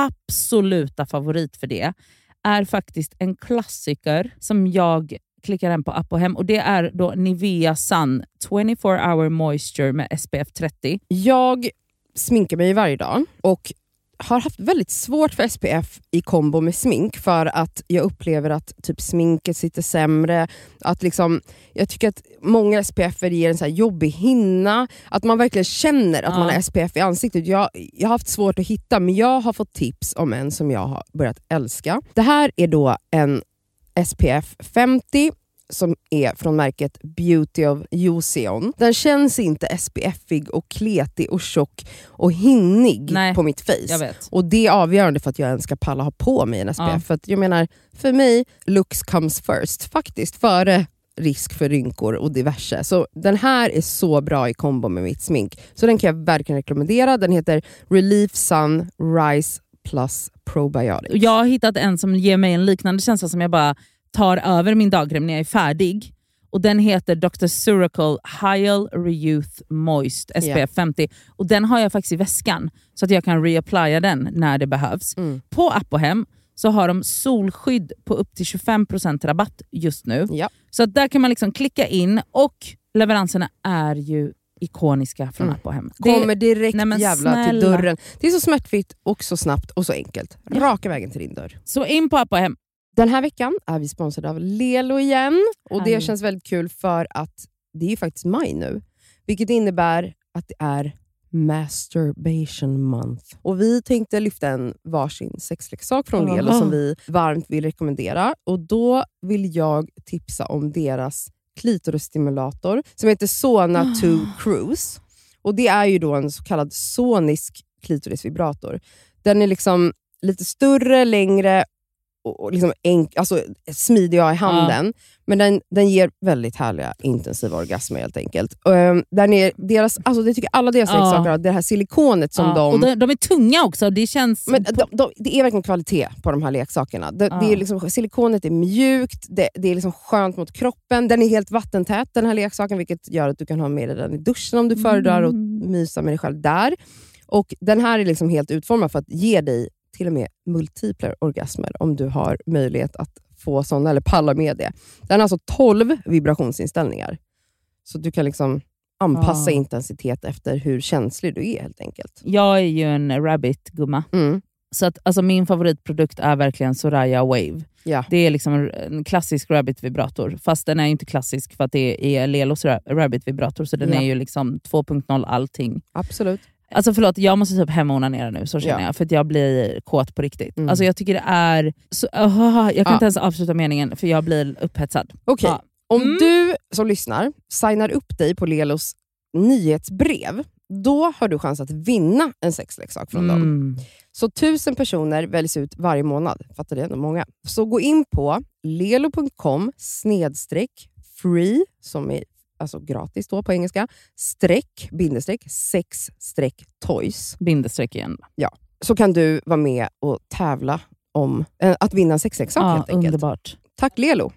[SPEAKER 4] absoluta favorit för det är faktiskt en klassiker som jag klickar hem på Apohem, och det är då Nivea Sun 24 Hour Moisture med SPF 30.
[SPEAKER 5] Jag sminkar mig varje dag och har haft väldigt svårt för SPF i kombo med smink, för att jag upplever att typ sminket sitter sämre, att liksom, jag tycker att många SPF ger en så här jobbig hinna, att man verkligen känner att man har SPF i ansiktet. Jag har haft svårt att hitta, men jag har fått tips om en som jag har börjat älska. Det här är då en SPF 50 som är från märket Beauty of Joseon. Den känns inte SPF-ig och kletig och tjock och hinnig på mitt face.
[SPEAKER 4] Jag vet.
[SPEAKER 5] Och det är avgörande för att jag ens ska palla ha på mig en SPF. För att jag menar, för mig, looks comes first. Faktiskt, före risk för rynkor och diverse. Så den här är så bra i kombo med mitt smink. Så den kan jag verkligen rekommendera. Den heter Relief Sun Rise plus probiotics.
[SPEAKER 4] Jag har hittat en som ger mig en liknande känsla som jag bara tar över min dagkräm när jag är färdig. Och den heter Dr. Suracle Hyal Reyouth Moist SPF 50. Och den har jag faktiskt i väskan så att jag kan reapplya den när det behövs. På Apohem så har de solskydd på upp till 25% rabatt just nu.
[SPEAKER 5] Ja.
[SPEAKER 4] Så att där kan man liksom klicka in och leveranserna är ju ikoniska från Apohem.
[SPEAKER 5] Kommer direkt jävla till
[SPEAKER 4] snälla.
[SPEAKER 5] dörren. Det är så smärtfritt och så snabbt och så enkelt. Raka vägen till din dörr.
[SPEAKER 4] Så in på Apohem.
[SPEAKER 5] Den här veckan är vi sponsrade av Lelo igen. Och det
[SPEAKER 4] Härligt.
[SPEAKER 5] känns väldigt kul för att det är ju faktiskt maj nu. Vilket innebär att det är Masturbation Month. Och vi tänkte lyfta en varsin sexleksak från Lelo som vi varmt vill rekommendera. Och då vill jag tipsa om deras klitorisstimulator som heter Sona 2 Cruise. Och det är ju då en så kallad sonisk klitorisvibrator. Den är liksom lite större, längre och liksom alltså smidig i handen. Men den ger väldigt härliga intensiva orgasmer helt enkelt. Den är deras, alltså det tycker alla deras leksaker har, det här silikonet som
[SPEAKER 4] Och de är tunga också. Det känns...
[SPEAKER 5] Men det är verkligen kvalitet på de här leksakerna. Det är liksom, silikonet är mjukt, det är liksom skönt mot kroppen. Den är helt vattentät den här leksaken, vilket gör att du kan ha med den i duschen om du föredrar och mysa med dig själv där. Och den här är liksom helt utformad för att ge dig till och med multipla orgasmer om du har möjlighet att få sådana eller palla med det. Den har alltså 12 vibrationsinställningar. Så du kan liksom anpassa intensitet efter hur känslig du är helt enkelt.
[SPEAKER 4] Jag är ju en rabbit-gumma. Så att, alltså, min favoritprodukt är verkligen Soraya Wave.
[SPEAKER 5] Ja.
[SPEAKER 4] Det är liksom en klassisk rabbit-vibrator. Fast den är inte klassisk för att det är Lelos rabbit-vibrator. Så den är ju liksom 2.0 allting.
[SPEAKER 5] Absolut.
[SPEAKER 4] Alltså förlåt, jag måste typ hemonanera nu, så känner jag. För att jag blir kåt på riktigt. Alltså jag tycker det är... Så, jag kan inte ens avsluta meningen för jag blir upphetsad.
[SPEAKER 5] Okej. Om du som lyssnar signar upp dig på Lelos nyhetsbrev, då har du chans att vinna en sexleksak från dem. Så 1000 personer väljs ut varje månad. Fattar det? Många. Så gå in på lelo.com/free, som är alltså gratis då på engelska, _sex_toys.
[SPEAKER 4] Bindestreck igen.
[SPEAKER 5] Ja, så kan du vara med och tävla om att vinna en sexleksak helt enkelt.
[SPEAKER 4] Underbart.
[SPEAKER 5] Tack Lelo.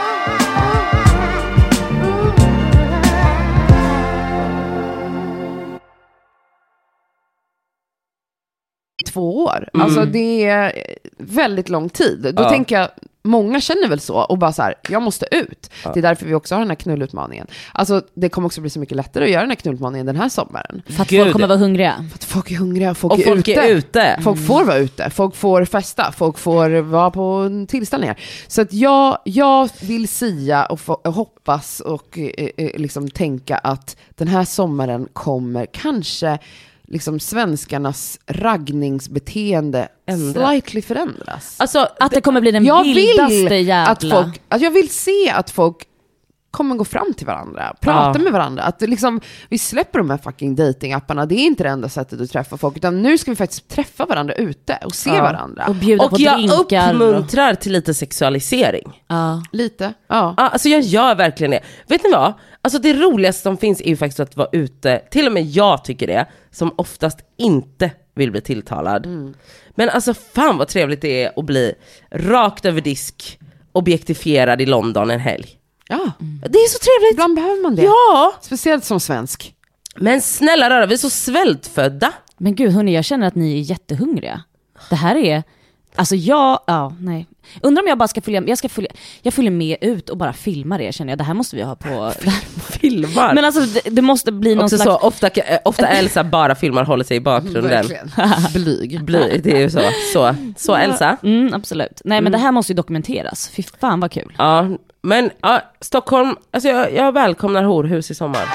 [SPEAKER 2] Två år. Alltså det är väldigt lång tid. Då tänker jag, många känner väl så och bara så här, jag måste ut. Det är därför vi också har den här knullutmaningen. Alltså det kommer också bli så mycket lättare att göra den här knullutmaningen den här sommaren.
[SPEAKER 1] För att folk kommer vara hungriga.
[SPEAKER 2] För att folk är hungriga, folk
[SPEAKER 3] är ute.
[SPEAKER 2] Folk får vara ute, folk får festa, folk får vara på tillställningar. Så att jag vill sia och hoppas och liksom tänka att den här sommaren kommer kanske liksom svenskarnas raggningsbeteende slightly förändras.
[SPEAKER 3] Alltså,
[SPEAKER 1] Att det kommer bli den vildaste jävla...
[SPEAKER 2] Jag vill se att folk kommer gå fram till varandra, prata med varandra. Att liksom, vi släpper de här fucking datingapparna. Det är inte det enda sättet att träffa folk, utan nu ska vi faktiskt träffa varandra ute och se varandra.
[SPEAKER 1] Och bjuda på
[SPEAKER 3] jag
[SPEAKER 1] drinkar.
[SPEAKER 3] uppmuntrar till lite sexualisering.
[SPEAKER 2] Lite.
[SPEAKER 3] Alltså jag gör verkligen det. Vet ni vad? Alltså det roligaste som finns är ju faktiskt att vara ute. Till och med jag tycker det, som oftast inte vill bli tilltalad. Men alltså fan vad trevligt det är att bli rakt över disk objektifierad i London en helg. Det är så trevligt.
[SPEAKER 2] Ibland behöver man det.
[SPEAKER 3] Ja.
[SPEAKER 2] Speciellt som svensk.
[SPEAKER 3] Men snälla röra, vi är så svältfödda.
[SPEAKER 1] Men gud hörni, jag känner att ni är jättehungriga. Det här är... Alltså nej. Undrar om jag bara ska jag följer med ut och bara filmar det, känner jag. Det här måste vi ha på...
[SPEAKER 3] Filmar.
[SPEAKER 1] Men alltså det måste bli någon
[SPEAKER 3] också
[SPEAKER 1] slags...
[SPEAKER 3] så, ofta Elsa bara filmar, håller sig i bakgrunden. Blyg, det är ju så Elsa.
[SPEAKER 1] Absolut. Nej men det här måste ju dokumenteras. Fy fan vad kul.
[SPEAKER 3] Ja, men Stockholm, alltså jag välkomnar horhus i sommar.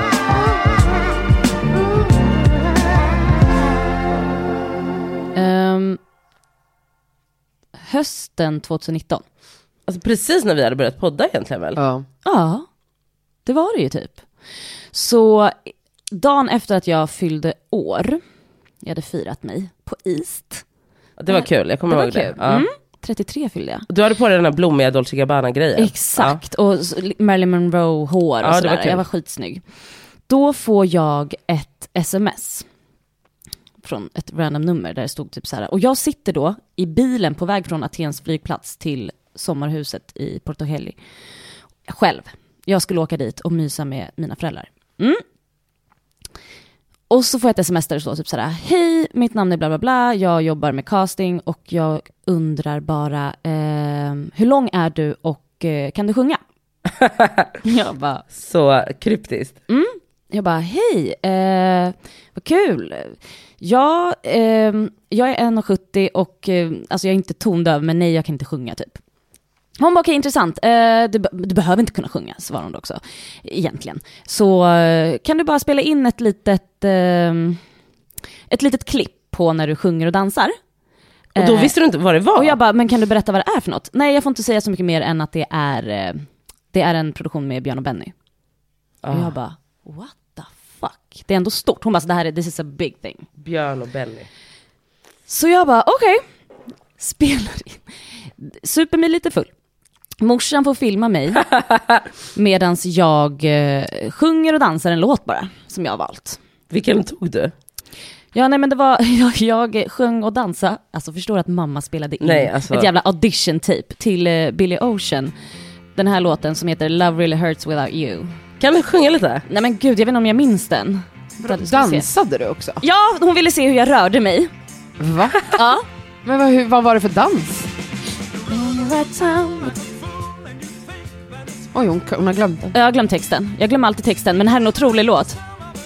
[SPEAKER 1] Hösten 2019.
[SPEAKER 3] Alltså precis när vi hade börjat podda egentligen väl?
[SPEAKER 1] Ja, det var det ju typ. Så dagen efter att jag fyllde år, jag hade firat mig på East.
[SPEAKER 3] Det var kul, jag kommer ihåg det. Ja.
[SPEAKER 1] 33 fyllde jag.
[SPEAKER 3] Du hade på dig den här blommiga Dolce Gabbana-grejen.
[SPEAKER 1] Exakt, och Marilyn Monroe-hår och sådär. Jag var skitsnygg. Då får jag ett sms från ett random nummer där det stod typ så här. Och jag sitter då i bilen på väg från Atens flygplats till sommarhuset i Porto Heli. Själv. Jag skulle åka dit och mysa med mina föräldrar. Och så får jag ett sms där det står typ så här: hej, mitt namn är bla bla bla, jag jobbar med casting och jag undrar bara hur lång är du och kan du sjunga? Jag bara,
[SPEAKER 3] så kryptiskt.
[SPEAKER 1] Jag bara, hej, vad kul. Jag är 1,70 och alltså jag är inte tondöv, men nej, jag kan inte sjunga typ. Hon bara, okej, intressant. Du behöver inte kunna sjunga, svarade hon också. Egentligen. Så kan du bara spela in ett litet klipp på när du sjunger och dansar.
[SPEAKER 3] Och då visste du inte vad det var.
[SPEAKER 1] Och jag bara, men kan du berätta vad det är för något? Nej, jag får inte säga så mycket mer än att det är en produktion med Björn och Benny. Och jag bara, what the fuck? Det är ändå stort. Hon bara, this is a big thing.
[SPEAKER 3] Björn och Benny.
[SPEAKER 1] Så jag bara, okej. Spelar in. Super mig lite full. Morsan får filma mig medans jag sjunger och dansar en låt bara, som jag har valt.
[SPEAKER 3] Vilken tog du?
[SPEAKER 1] Ja, nej, men det var, jag sjöng och dansade. Alltså förstår att mamma spelade in ett jävla audition tape till Billy Ocean. Den här låten som heter Love Really Hurts Without You.
[SPEAKER 3] Kan du sjunga lite?
[SPEAKER 1] Nej men gud, jag vet inte om jag minns den.
[SPEAKER 2] Dansade du också?
[SPEAKER 1] Ja, hon ville se hur jag rörde mig.
[SPEAKER 2] Va?
[SPEAKER 1] Ja.
[SPEAKER 2] Men vad var det för dans? Oj, hon har glömt den.
[SPEAKER 1] Jag har glömt texten. Jag glömmer alltid texten, men det här är en otrolig låt.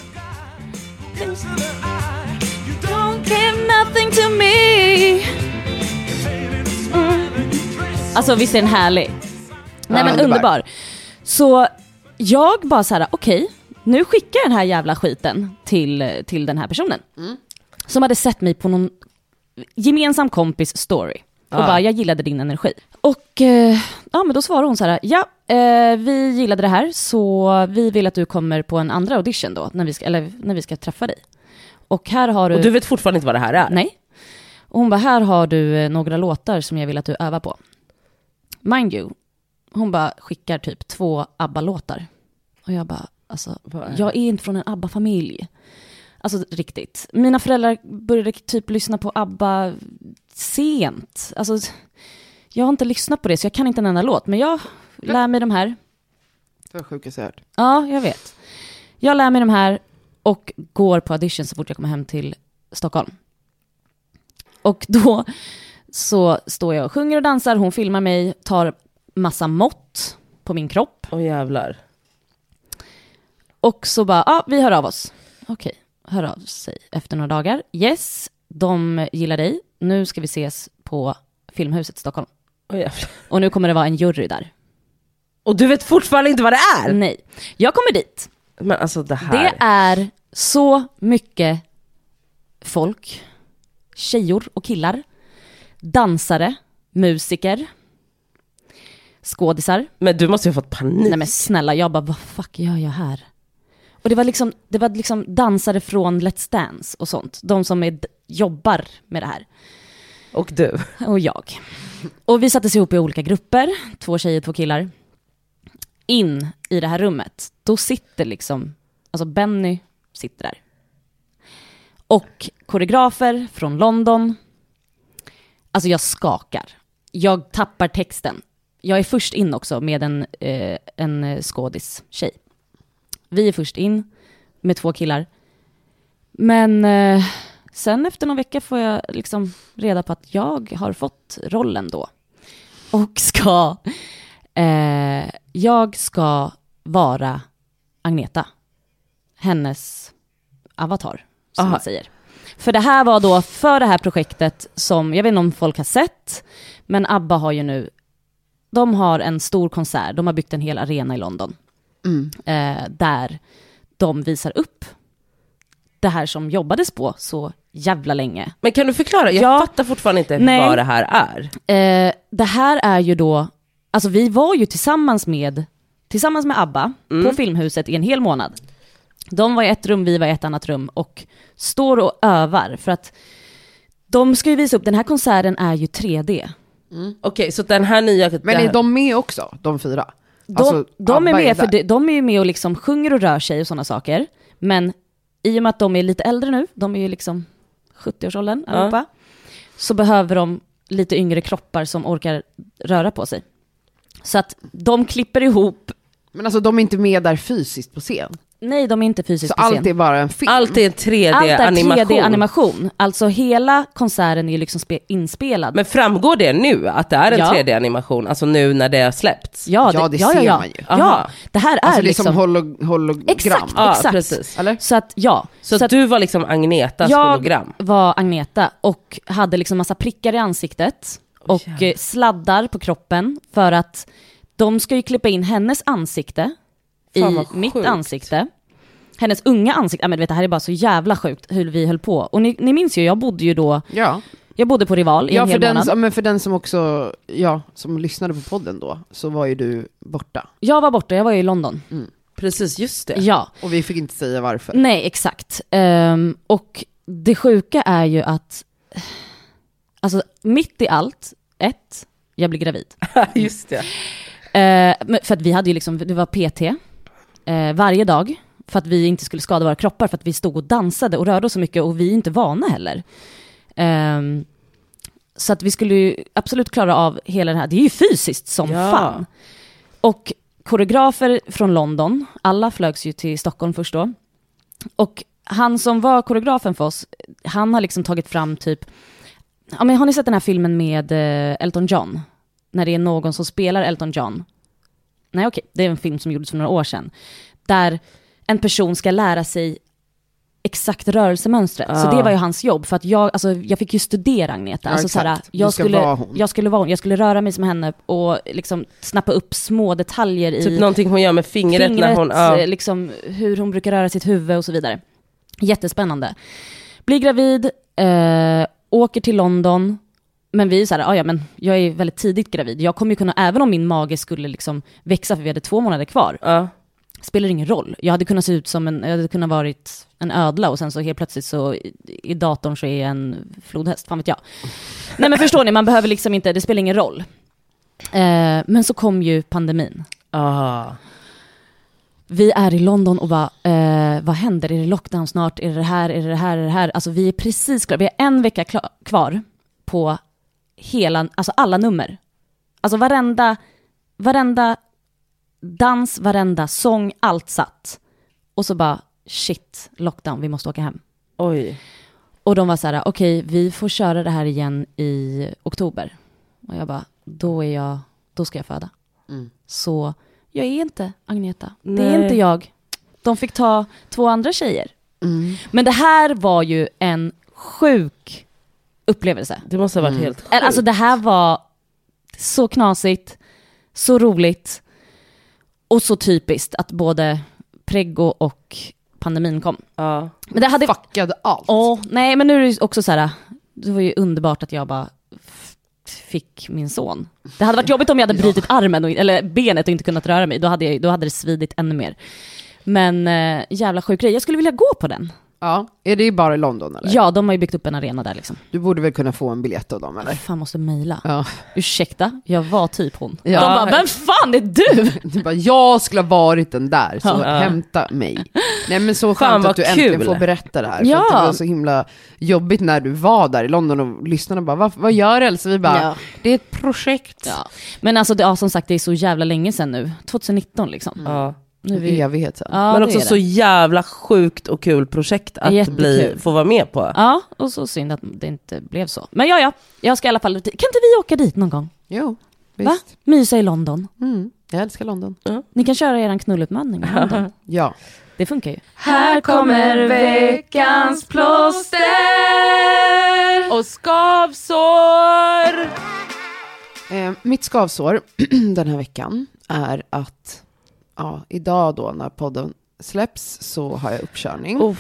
[SPEAKER 1] Don't give nothing to me. Alltså visst är den härlig. Nej men underbar. Så jag bara så här, okej, nu skickar jag den här jävla skiten till den här personen. Som hade sett mig på någon gemensam kompis story. Och bara, jag gillade din energi. Och ja, men då svarade hon så här: ja, vi gillade det här, så vi vill att du kommer på en andra audition då, när vi ska träffa dig. Och här har du...
[SPEAKER 3] Och du vet fortfarande inte vad det här är?
[SPEAKER 1] Nej. Och hon bara, här har du några låtar som jag vill att du övar på. Mind you, hon bara skickar typ 2 ABBA-låtar. Och jag bara, alltså, jag är inte från en ABBA-familj. Alltså riktigt. Mina föräldrar började typ lyssna på ABBA sent. Alltså, jag har inte lyssnat på det, så jag kan inte en enda låt. Men jag lär mig de här.
[SPEAKER 2] Det var sjukt jag hört.
[SPEAKER 1] Ja, jag vet. Jag lär mig de här och går på audition så fort jag kommer hem till Stockholm. Och då så står jag och sjunger och dansar. Hon filmar mig, tar massa mått på min kropp.
[SPEAKER 3] Åh jävlar.
[SPEAKER 1] Och så bara, vi hör av oss. Okej, hör av sig efter några dagar. Yes, de gillar dig. Nu ska vi ses på Filmhuset i Stockholm.
[SPEAKER 3] Åh jävlar.
[SPEAKER 1] Och nu kommer det vara en jury där.
[SPEAKER 3] Och du vet fortfarande inte vad det är?
[SPEAKER 1] Nej, jag kommer dit.
[SPEAKER 3] Men alltså det här.
[SPEAKER 1] Det är så mycket folk, tjejor och killar, dansare, musiker, skådisar.
[SPEAKER 3] Men du måste ju ha fått panik.
[SPEAKER 1] Nej men snälla, jag bara, vad fuck gör jag här? Och det var liksom dansare från Let's Dance och sånt. De som jobbar med det här.
[SPEAKER 3] Och du.
[SPEAKER 1] Och jag. Och vi sattes ihop i olika grupper. 2 tjejer, 2 killar. In i det här rummet. Då sitter liksom, alltså Benny sitter där. Och koreografer från London. Alltså jag skakar. Jag tappar texten. Jag är först in också med en skådis-tjej. Vi är först in med 2 killar. Men sen efter någon vecka får jag liksom reda på att jag har fått rollen då. Och jag ska vara Agneta. Hennes avatar, som man säger. För det här var då för det här projektet som, jag vet inte om folk har sett, men ABBA har ju nu, de har en stor konsert, de har byggt en hel arena i London. Där de visar upp det här som jobbades på så jävla länge.
[SPEAKER 3] Men kan du förklara? Jag fattar fortfarande inte vad det här är.
[SPEAKER 1] Det här är ju då, alltså vi var ju tillsammans med ABBA på Filmhuset i en hel månad. De var i ett rum, vi var i ett annat rum och står och övar för att de ska ju visa upp, den här konserten är ju 3D.
[SPEAKER 3] Okej, så den här nya...
[SPEAKER 2] Men är de med också, de 4?
[SPEAKER 1] De är med, för de är ju med och liksom sjunger och rör sig och sådana saker. Men i och med att de är lite äldre nu, de är ju liksom 70-årsåldern allihopa, så behöver de lite yngre kroppar som orkar röra på sig. Så att de klipper ihop.
[SPEAKER 2] Men alltså de är inte med där fysiskt på scen.
[SPEAKER 1] Nej, de är inte fysiskt
[SPEAKER 2] så
[SPEAKER 1] på scen.
[SPEAKER 2] allt är bara en film.
[SPEAKER 3] Allt är 3D-animation.
[SPEAKER 1] Allt är 3D-animation. Alltså hela konserten är ju liksom inspelad.
[SPEAKER 3] Men framgår det nu att det är en 3D-animation? Alltså nu när det har släppts?
[SPEAKER 2] Ja, det ser man ju.
[SPEAKER 1] Ja, det här är
[SPEAKER 2] alltså
[SPEAKER 1] liksom...
[SPEAKER 2] hologram.
[SPEAKER 1] Exakt,
[SPEAKER 3] ja,
[SPEAKER 1] exakt.
[SPEAKER 3] Precis.
[SPEAKER 2] Eller?
[SPEAKER 1] Så att, ja.
[SPEAKER 3] Så att du var liksom Agnetas hologram?
[SPEAKER 1] Jag var Agneta och hade liksom massa prickar i ansiktet och sladdar på kroppen för att de ska ju klippa in hennes ansikte i mitt ansikte. Hennes unga ansikte. Men du vet, det här är bara så jävla sjukt hur vi höll på. Och ni minns ju, jag bodde ju då...
[SPEAKER 2] Ja.
[SPEAKER 1] Jag bodde på Rival i en hel månad.
[SPEAKER 2] Men för den som också, som lyssnade på podden då, så var ju du borta.
[SPEAKER 1] Jag var borta, jag var ju i London.
[SPEAKER 3] Precis, just det.
[SPEAKER 1] Ja.
[SPEAKER 2] Och vi fick inte säga varför.
[SPEAKER 1] Nej, exakt. Och det sjuka är ju att alltså mitt i allt, jag blir gravid.
[SPEAKER 3] Just det.
[SPEAKER 1] För att vi hade ju liksom, det var PT varje dag för att vi inte skulle skada våra kroppar, för att vi stod och dansade och rörde oss så mycket och vi är inte vana heller. Så att vi skulle ju absolut klara av hela det här. Det är ju fysiskt som fan. Och koreografer från London, alla flögs ju till Stockholm först då. Och han som var koreografen för oss, han har liksom tagit fram typ, men har ni sett den här filmen med Elton John? När det är någon som spelar Elton John. Nej, okej. Det är en film som gjordes för några år sedan. Där en person ska lära sig exakt rörelsemönstret. Så det var ju hans jobb. För att jag fick ju studera Agneta.
[SPEAKER 2] Ja,
[SPEAKER 1] alltså, såhär, jag skulle röra mig som henne och liksom snappa upp små detaljer i...
[SPEAKER 3] Typ någonting hon gör med fingret när hon...
[SPEAKER 1] liksom, hur hon brukar röra sitt huvud och så vidare. Jättespännande. Blir gravid, åker till London. Men vi är så här, men jag är väldigt tidigt gravid. Jag kommer ju kunna, även om min mage skulle liksom växa, för vi hade 2 månader kvar. Spelar ingen roll. Jag hade kunnat se ut som jag hade kunnat varit en ödla och sen så helt plötsligt så i datorn så är jag en flodhäst, fan vet jag. Nej, men förstår ni, man behöver liksom inte, det spelar ingen roll. Men så kom ju pandemin. Vi är i London och bara, vad händer? Är det lockdown snart? Är det här? Är det här? Är det här? Alltså vi är precis klara. Vi har 1 vecka kvar på alltså alla nummer. Alltså varenda dans, varenda sång, allt satt. Och så bara, shit, lockdown, vi måste åka hem.
[SPEAKER 3] Oj.
[SPEAKER 1] Och de var så här, okej, vi får köra det här igen i oktober. Och jag bara, då ska jag föda. Så jag är inte Agneta. Nej. Det är inte jag. De fick ta 2 andra tjejer. Men det här var ju en sjuk upplevelse.
[SPEAKER 3] Det måste ha varit helt sjukt.
[SPEAKER 1] Alltså det här var så knasigt, så roligt och så typiskt att både preggo och pandemin kom. Men det hade
[SPEAKER 2] fuckade allt.
[SPEAKER 1] Nej, men nu är det också så här, det var ju underbart att jag bara fick min son. Det hade varit jobbigt om jag hade brutit armen eller benet och inte kunnat röra mig. Då hade det svidit ännu mer. Men jävla sjuk grej. Jag skulle vilja gå på den.
[SPEAKER 2] Ja, är det bara i London eller?
[SPEAKER 1] Ja, de har ju byggt upp en arena där liksom.
[SPEAKER 2] Du borde väl kunna få en biljett av dem eller?
[SPEAKER 1] Fan, måste mejla.
[SPEAKER 2] Ja.
[SPEAKER 1] Ursäkta, jag var typ hon.
[SPEAKER 2] Ja.
[SPEAKER 1] De bara, vem fan är du?
[SPEAKER 2] Du bara, jag skulle ha varit den där, så hämta mig. Nej, men så skönt att du äntligen får berätta det här. För att det var så himla jobbigt när du var där i London och lyssnarna bara, vad gör Elsa? Vi bara, det är ett projekt.
[SPEAKER 1] Ja. Men alltså, som sagt, det är så jävla länge sedan nu. 2019 liksom.
[SPEAKER 2] Nu är vi evighet sen.
[SPEAKER 1] Ja,
[SPEAKER 3] men också så jävla sjukt och kul projekt att få vara med på.
[SPEAKER 1] Ja, och så synd att det inte blev så. Men jag ska i alla fall, kan inte vi åka dit någon gång?
[SPEAKER 2] Jo, visst.
[SPEAKER 1] Va? Mysa i London.
[SPEAKER 2] Jag älskar London.
[SPEAKER 1] Ni kan köra er knullutmaning i London.
[SPEAKER 2] Ja.
[SPEAKER 1] Det funkar ju.
[SPEAKER 4] Här kommer veckans plåster och skavsår.
[SPEAKER 2] Mitt skavsår den här veckan är att idag då när podden släpps så har jag uppkörning.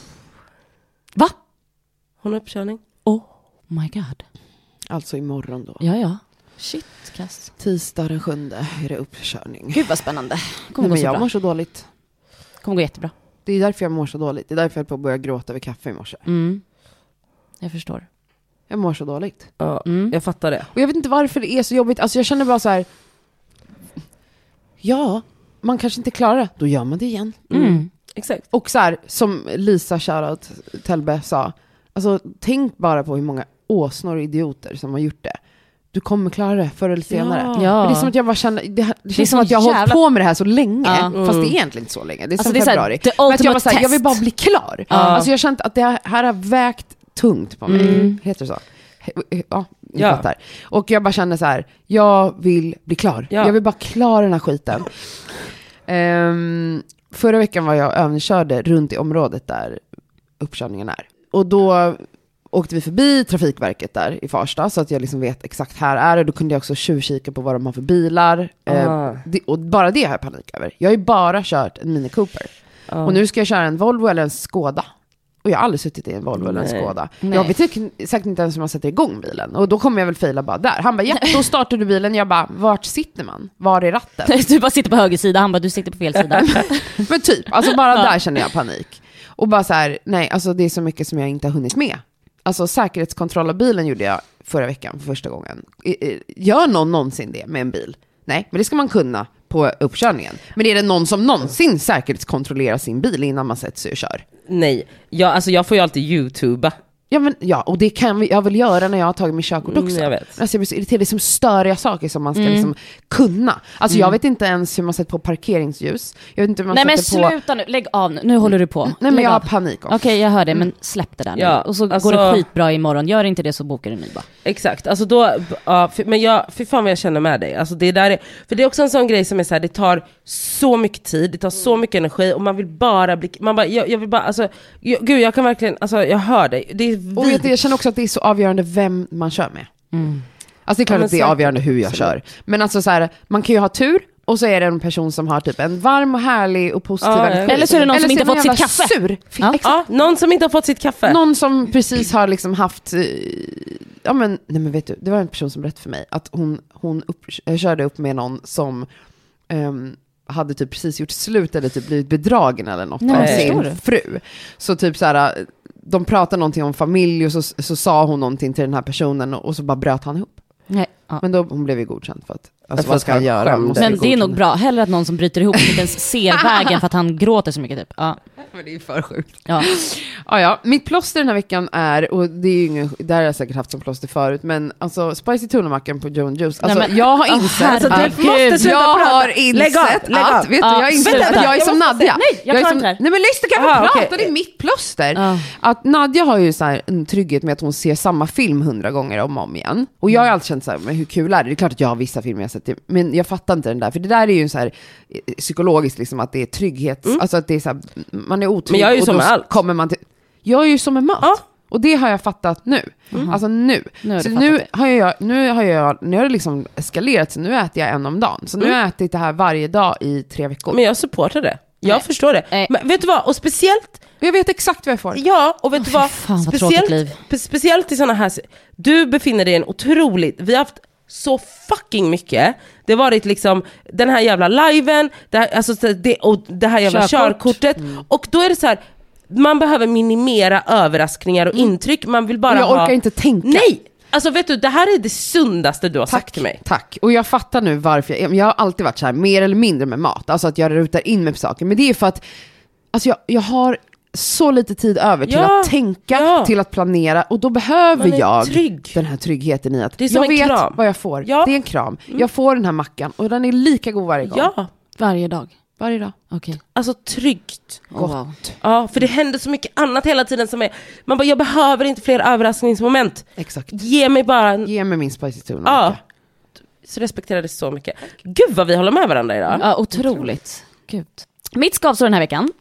[SPEAKER 1] Va?
[SPEAKER 3] Hon har uppkörning?
[SPEAKER 1] Oh my god.
[SPEAKER 2] Alltså imorgon då.
[SPEAKER 1] Ja. Shit, kass.
[SPEAKER 2] Tisdag den 7 är det uppkörning.
[SPEAKER 1] Gud vad spännande.
[SPEAKER 2] Jag mår så dåligt.
[SPEAKER 1] Kommer gå jättebra.
[SPEAKER 2] Det är därför jag mår så dåligt. Det är därför jag på att börja gråta vid kaffe i morse.
[SPEAKER 1] Jag förstår.
[SPEAKER 2] Jag mår så dåligt.
[SPEAKER 3] Ja, jag fattar det.
[SPEAKER 2] Och jag vet inte varför det är så jobbigt. Alltså jag känner bara så här. Ja, man kanske inte klarar det. Då gör man det igen.
[SPEAKER 3] Exakt.
[SPEAKER 2] Och så här, som Lisa Shoutout Telbe sa. Alltså tänk bara på hur många åsnor och idioter som har gjort det. Du kommer klara det förr eller senare.
[SPEAKER 1] Ja.
[SPEAKER 2] Men det är som att jag bara känner, det känns som
[SPEAKER 1] så
[SPEAKER 2] att jag har hållit på med det här så länge,
[SPEAKER 1] Ja.
[SPEAKER 2] fast det är egentligen inte så länge. Det är
[SPEAKER 1] Alltså,
[SPEAKER 2] som
[SPEAKER 1] det är så här,
[SPEAKER 2] februari.
[SPEAKER 1] the
[SPEAKER 2] Men att jag, bara,
[SPEAKER 1] ultimate
[SPEAKER 2] så här, jag vill
[SPEAKER 1] test.
[SPEAKER 2] bara bli klar. Alltså jag har känt att det här har vägt tungt på mig. Heter det så? Ja, ni
[SPEAKER 3] Ja.
[SPEAKER 2] fattar. Och jag bara känner så här, jag vill bli klar.
[SPEAKER 3] Ja.
[SPEAKER 2] Jag vill bara klara den här skiten. Förra veckan var jag övningskörde runt i området där uppkörningen är. Och då åkte vi förbi Trafikverket där i Farsta, så att jag liksom vet exakt här är det. Då kunde jag också tjuvkika på vad de har för bilar. Och bara det har jag panik över. Jag har ju bara kört en Mini Cooper. Och nu ska jag köra en Volvo eller en Skoda. Och jag har aldrig suttit i en Volvo eller en Skoda. Jag vet säkert inte ens hur man sätter igång bilen. Och då kommer jag väl fejla bara där. Han bara, ja, då startar du bilen. Jag bara, vart sitter man? Var är ratten?
[SPEAKER 1] Du bara sitter på höger sida, han bara, du sitter på fel sida.
[SPEAKER 2] Men typ, alltså bara där känner jag panik. Och bara så här, nej, alltså det är så mycket som jag inte har hunnit med. Alltså säkerhetskontroll av bilen gjorde jag förra veckan för första gången. Gör någon någonsin det med en bil? Nej, men det ska man kunna på uppkörningen. Men är det någon som någonsin säkerhetskontrollerar sin bil innan man sätter sig och kör?
[SPEAKER 3] Nej, jag får ju alltid YouTuba.
[SPEAKER 2] Ja, och det kan jag väl göra när jag har tagit min körkort också.
[SPEAKER 3] Jag vet.
[SPEAKER 2] Alltså jag blir så irriterad, det är som störiga saker som man ska liksom kunna. Alltså jag vet inte ens hur man sätter på parkeringsljus. Jag vet inte hur man
[SPEAKER 1] Nej men
[SPEAKER 2] sätter på...
[SPEAKER 1] sluta nu, lägg av nu håller du på.
[SPEAKER 2] Nej men
[SPEAKER 1] Lägg
[SPEAKER 2] jag har
[SPEAKER 1] av.
[SPEAKER 2] panik också.
[SPEAKER 1] Okej, jag hör det, men släpp det där nu.
[SPEAKER 3] Ja,
[SPEAKER 1] Och så
[SPEAKER 3] alltså-
[SPEAKER 1] går det skitbra imorgon. Gör inte det så bokar du en ny bara.
[SPEAKER 3] Exakt, alltså då, ja, men fy fan vad jag känner med dig. Alltså det där är, för det är också en sån grej som är så här, det tar så mycket tid, det tar så mycket energi och man vill bara bli, jag vill bara, alltså, gud jag kan verkligen, alltså jag hör dig. Det är
[SPEAKER 2] Och jag känner också att det är så avgörande vem man kör med. Alltså det är klart
[SPEAKER 3] Ja, men
[SPEAKER 2] att det är
[SPEAKER 3] säkert.
[SPEAKER 2] avgörande hur jag kör. Men alltså så här, man kan ju ha tur och så är det en person som har typ en varm och härlig och positiv energi.
[SPEAKER 1] Eller så är det någon som inte
[SPEAKER 2] är
[SPEAKER 1] fått
[SPEAKER 2] jävla
[SPEAKER 1] sitt kaffe.
[SPEAKER 2] Sur.
[SPEAKER 1] Ja.
[SPEAKER 3] Ja, någon som inte har fått sitt kaffe.
[SPEAKER 2] Någon som precis har liksom haft, ja men, nej men vet du, det var en person som berättade för mig att hon körde upp med någon som hade typ precis gjort slut eller typ blivit bedragen eller något
[SPEAKER 1] Nej,
[SPEAKER 2] av
[SPEAKER 1] förstår
[SPEAKER 2] sin
[SPEAKER 1] du?
[SPEAKER 2] fru. Så typ så här, de pratade någonting om familj och så sa hon någonting till den här personen och så bara bröt han ihop.
[SPEAKER 1] Nej. Ja.
[SPEAKER 2] Men då hon blev ju godkänd för att, alltså
[SPEAKER 3] För
[SPEAKER 2] vad
[SPEAKER 3] att
[SPEAKER 2] ska han
[SPEAKER 3] han
[SPEAKER 2] göra?
[SPEAKER 3] skämdes.
[SPEAKER 2] Måste
[SPEAKER 1] Men
[SPEAKER 2] bli
[SPEAKER 1] det är nog
[SPEAKER 2] godkänd.
[SPEAKER 1] bra, hellre att någon som bryter ihop och inte ens ser vägen för att han gråter så mycket typ. Ja.
[SPEAKER 2] Men det är ju för sjukt.
[SPEAKER 1] Ja.
[SPEAKER 2] Ja, mitt plåster den här veckan är, och det är ju ingen, där har jag säkert haft som plåster förut, men alltså spicy tuna-mackan på Joe & Juice. Alltså
[SPEAKER 1] Nej, men-
[SPEAKER 2] jag har insett
[SPEAKER 1] herregud.
[SPEAKER 2] att
[SPEAKER 3] Du måste sluta
[SPEAKER 2] jag
[SPEAKER 3] prata.
[SPEAKER 2] har insett
[SPEAKER 3] Lägg av.
[SPEAKER 2] att, vet du,
[SPEAKER 1] Ja,
[SPEAKER 2] jag har insett
[SPEAKER 1] sluta.
[SPEAKER 2] att jag är som Nadja.
[SPEAKER 1] Nej, jag
[SPEAKER 2] är
[SPEAKER 1] klarar
[SPEAKER 2] som,
[SPEAKER 1] inte det här.
[SPEAKER 2] nej men lyssna, kan jag
[SPEAKER 3] Aha,
[SPEAKER 2] prata?
[SPEAKER 3] okej.
[SPEAKER 2] Det är mitt plåster.
[SPEAKER 1] Ja.
[SPEAKER 2] Att Nadja har ju så här en trygghet med att hon ser samma film 100 gånger om och om igen. Och jag har alltid känt så här, men hur kul är det? Det är klart att jag har vissa filmer jag sett, men jag fattar inte den där. För det där är ju så här psykologiskt liksom, att det är trygghet. Alltså att det är så här, man är otrygg.
[SPEAKER 3] Men jag är ju
[SPEAKER 2] och
[SPEAKER 3] som
[SPEAKER 2] då
[SPEAKER 3] med allt.
[SPEAKER 2] kommer man till, jag är ju som med mat.
[SPEAKER 3] Ja.
[SPEAKER 2] Och det har jag fattat nu. Alltså nu.
[SPEAKER 1] Nu har
[SPEAKER 2] Så
[SPEAKER 1] du
[SPEAKER 2] nu
[SPEAKER 1] fattat
[SPEAKER 2] har det liksom eskalerat. Så nu äter jag en om dagen. Så nu har jag ätit det här varje dag i 3 veckor.
[SPEAKER 3] Men jag supportar det. Jag förstår det.
[SPEAKER 1] Nej.
[SPEAKER 3] Men vet du vad? Och speciellt,
[SPEAKER 2] Jag vet exakt vad jag får.
[SPEAKER 3] ja, och vet du vad?
[SPEAKER 1] fan, vad tråkigt liv.
[SPEAKER 3] Speciellt i såna här, du befinner dig i en otroligt, vi har haft så fucking mycket. Det har varit liksom den här jävla liven, det här, alltså det här jävla körkortet. Och då är det så här, man behöver minimera överraskningar och intryck. Man vill bara
[SPEAKER 2] Och jag
[SPEAKER 3] ha...
[SPEAKER 2] orkar inte tänka.
[SPEAKER 3] Nej! Alltså vet du, det här är det sundaste du har sagt till mig.
[SPEAKER 2] Tack. Och jag fattar nu varför jag har alltid varit så här mer eller mindre med mat. Alltså att jag rutar in mig på saker. Men det är för att alltså jag har så lite tid över till att tänka, till att planera. Och då behöver
[SPEAKER 3] Man är
[SPEAKER 2] jag
[SPEAKER 3] trygg.
[SPEAKER 2] den här tryggheten i att
[SPEAKER 3] Det är som
[SPEAKER 2] jag
[SPEAKER 3] en
[SPEAKER 2] vet
[SPEAKER 3] kram.
[SPEAKER 2] vad jag får.
[SPEAKER 3] Ja.
[SPEAKER 2] Det är en kram. Jag får den här mackan och den är lika god varje gång.
[SPEAKER 3] Ja,
[SPEAKER 1] Varje dag.
[SPEAKER 2] Varje dag.
[SPEAKER 1] Okej.
[SPEAKER 3] alltså tryggt.
[SPEAKER 1] Oh, wow.
[SPEAKER 3] Ja, för det händer så mycket annat hela tiden som är... Man bara, jag behöver inte fler överraskningsmoment.
[SPEAKER 2] Exakt.
[SPEAKER 3] Ge mig bara...
[SPEAKER 2] Ge mig min spicy tuna.
[SPEAKER 3] Ja. Så respekterar det så mycket. Gud vad vi håller med varandra idag.
[SPEAKER 1] Ja, otroligt. Gud. Mitt skavsår den här veckan.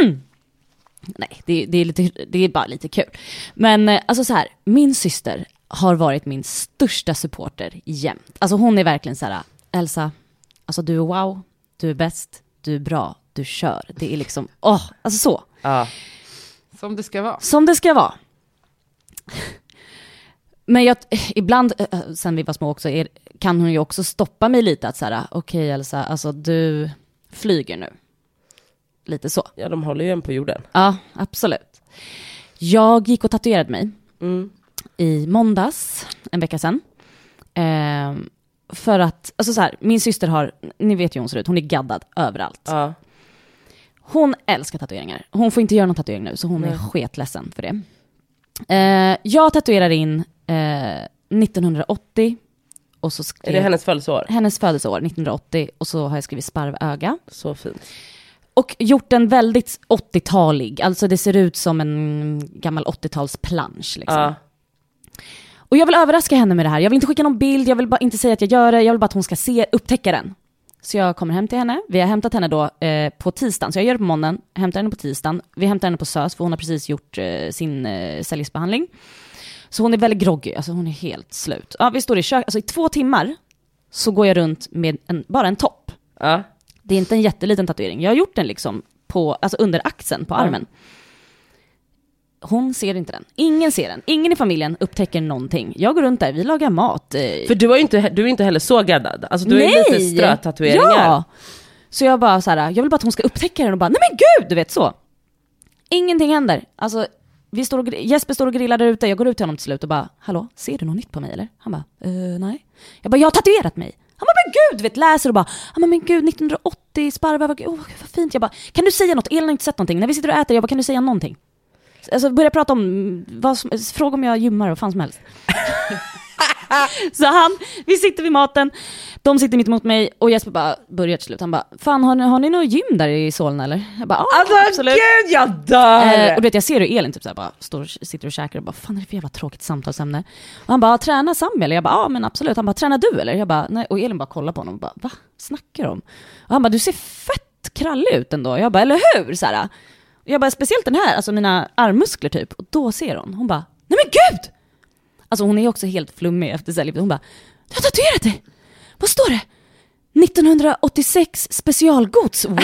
[SPEAKER 1] Nej, det är bara lite kul. Men alltså så här, min syster har varit min största supporter jämt. Alltså hon är verkligen så här, Elsa, alltså du är wow, du är bäst, du är bra, du kör. Det är liksom, alltså så.
[SPEAKER 3] Ja.
[SPEAKER 2] Som det ska vara.
[SPEAKER 1] Som det ska vara. Men jag, ibland, sen vi var små också, kan hon ju också stoppa mig lite att så här, okej Elsa, alltså du flyger nu. Lite så.
[SPEAKER 3] Ja, de håller ju en på jorden.
[SPEAKER 1] Ja, absolut. Jag gick och tatuerade mig i måndags, en vecka sedan. För att, alltså så här, min syster har, ni vet ju hon ser ut, hon är gaddad överallt.
[SPEAKER 3] Ja.
[SPEAKER 1] Hon älskar tatueringar. Hon får inte göra någon tatuering nu, så hon är sketledsen för det. Jag tatuerar in 1980. Och så
[SPEAKER 3] Är det hennes födelseår?
[SPEAKER 1] Hennes födelseår, 1980. Och så har jag skrivit sparvöga.
[SPEAKER 3] Så fint.
[SPEAKER 1] Och gjort en väldigt 80-talig. Alltså det ser ut som en gammal 80-talsplansch. Liksom. Och jag vill överraska henne med det här. Jag vill inte skicka någon bild. Jag vill bara inte säga att jag gör det. Jag vill bara att hon ska upptäcka den. Så jag kommer hem till henne. Vi har hämtat henne då på tisdagen. Så jag gör det på måndagen. Hämtar henne på tisdagen. Vi hämtar henne på SÖS. För hon har precis gjort sin cellgiftsbehandling. Så hon är väldigt groggy. Alltså hon är helt slut. Ja, vi står i kök. Alltså i 2 timmar så går jag runt med bara en topp.
[SPEAKER 3] Ja.
[SPEAKER 1] Det är inte en jätteliten tatuering. Jag har gjort den liksom under axeln på armen. Hon ser inte den. Ingen ser den. Ingen i familjen upptäcker någonting. Jag går runt där, vi lagar mat.
[SPEAKER 3] För du är inte heller så gaddad. Alltså du är lite strötatueringar.
[SPEAKER 1] Ja! Så jag bara så här, jag vill bara att hon ska upptäcka den och bara, nej men gud, du vet så. Ingenting händer. Alltså, Jesper står och grillar där ute. Jag går ut till honom till slut och bara, hallå, ser du något nytt på mig eller? Han bara, nej. Jag bara, jag har tatuerat mig. Han bara, men gud, du vet, läser och bara, men gud, 1980, sparvöga, vad fint. Jag bara, kan du säga något? Elin har inte sett någonting. När vi sitter och äter, jag bara, kan du säga någonting? Alltså börja prata om, fråga om jag gymmar och vad fan som helst. Så vi sitter vid maten, de sitter mitt emot mig och Jesper bara börjar till slut. Han bara, fan har ni något gym där i Solna eller? Jag bara,
[SPEAKER 3] alltså,
[SPEAKER 1] absolut.
[SPEAKER 3] Gud, jag dör!
[SPEAKER 1] Och du vet, jag ser hur Elin typ så här, bara sitter och käkar och bara, fan är det för jävla tråkigt samtalsämne? Och han bara, träna Sami eller? Jag bara, men absolut. Han bara, tränar du eller? Jag bara, nej. Och Elin bara kollar på honom och bara, va? Snackar de? Och han bara, du ser fett krallig ut ändå. Jag bara, eller hur? Så här. Jag bara, speciellt den här, alltså mina armmuskler typ. Och då ser hon bara, nej men gud! Alltså hon är också helt flummig efter cellgiftet. Hon bara, du har tatuerat det! Vad står det? 1986 specialgods. Wow!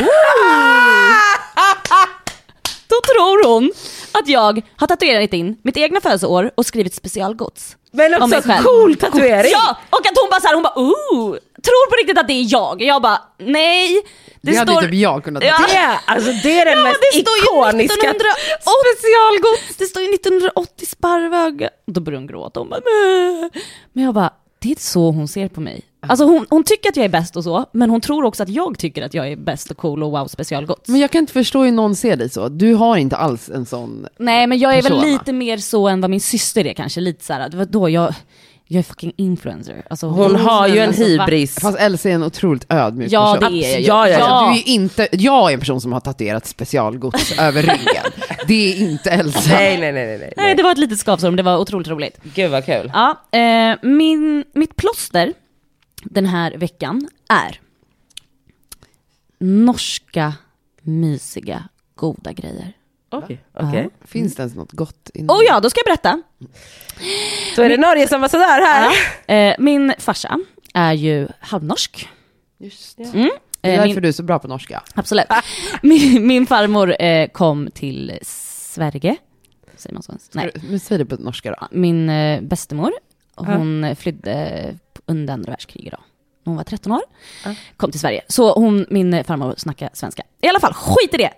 [SPEAKER 1] Då tror hon att jag har tatuerat in mitt egna födelseår och skrivit specialgods.
[SPEAKER 3] Men också cool tatuering.
[SPEAKER 1] Ja, och att hon bara så här, tror på riktigt att det är jag. Jag bara, nej.
[SPEAKER 2] Det hade typ jag kunnat
[SPEAKER 3] det är den mest ikoniska
[SPEAKER 1] specialgods. Det står ju 1980 sparvöga. Då börjar hon gråta. Hon bara, men jag bara, det är så hon ser på mig. Alltså hon tycker att jag är bäst och så, men hon tror också att jag tycker att jag är bäst och cool och wow specialgods.
[SPEAKER 2] Men jag kan inte förstå hur någon ser dig så. Du har inte alls en sån.
[SPEAKER 1] Nej, men jag är
[SPEAKER 2] persona.
[SPEAKER 1] Väl lite mer så än vad min syster är kanske. Lite så här, då jag är fucking influencer. Alltså,
[SPEAKER 3] hon har ju en hybris.
[SPEAKER 2] Fast Elsie är en otroligt ödmjuk
[SPEAKER 1] person.
[SPEAKER 2] person.
[SPEAKER 1] Det är
[SPEAKER 2] ja. Du är ju inte, jag är en person som har tatuerat specialgods över ryggen. Det är inte Elsie.
[SPEAKER 1] Nej, det var ett litet skavsår, men det var otroligt roligt.
[SPEAKER 3] Gud vad kul.
[SPEAKER 1] Ja, mitt plåster den här veckan är norska, mysiga, goda grejer.
[SPEAKER 3] Okej.
[SPEAKER 2] Finns det ens något gott?
[SPEAKER 1] Ja, då ska jag berätta.
[SPEAKER 3] Så är det Norges ambassadör här.
[SPEAKER 1] Min farsa är ju halvnorsk.
[SPEAKER 2] Just det. Det är därför du är så bra på norska.
[SPEAKER 1] Absolut. Min farmor kom till Sverige. Säger man så? Nej.
[SPEAKER 2] Men säg det på norska då.
[SPEAKER 1] Min bestemor, hon flydde under andra världskriget då. Hon var 13 år. Kom till Sverige. Så min farmor snackade svenska. I alla fall, skit i det.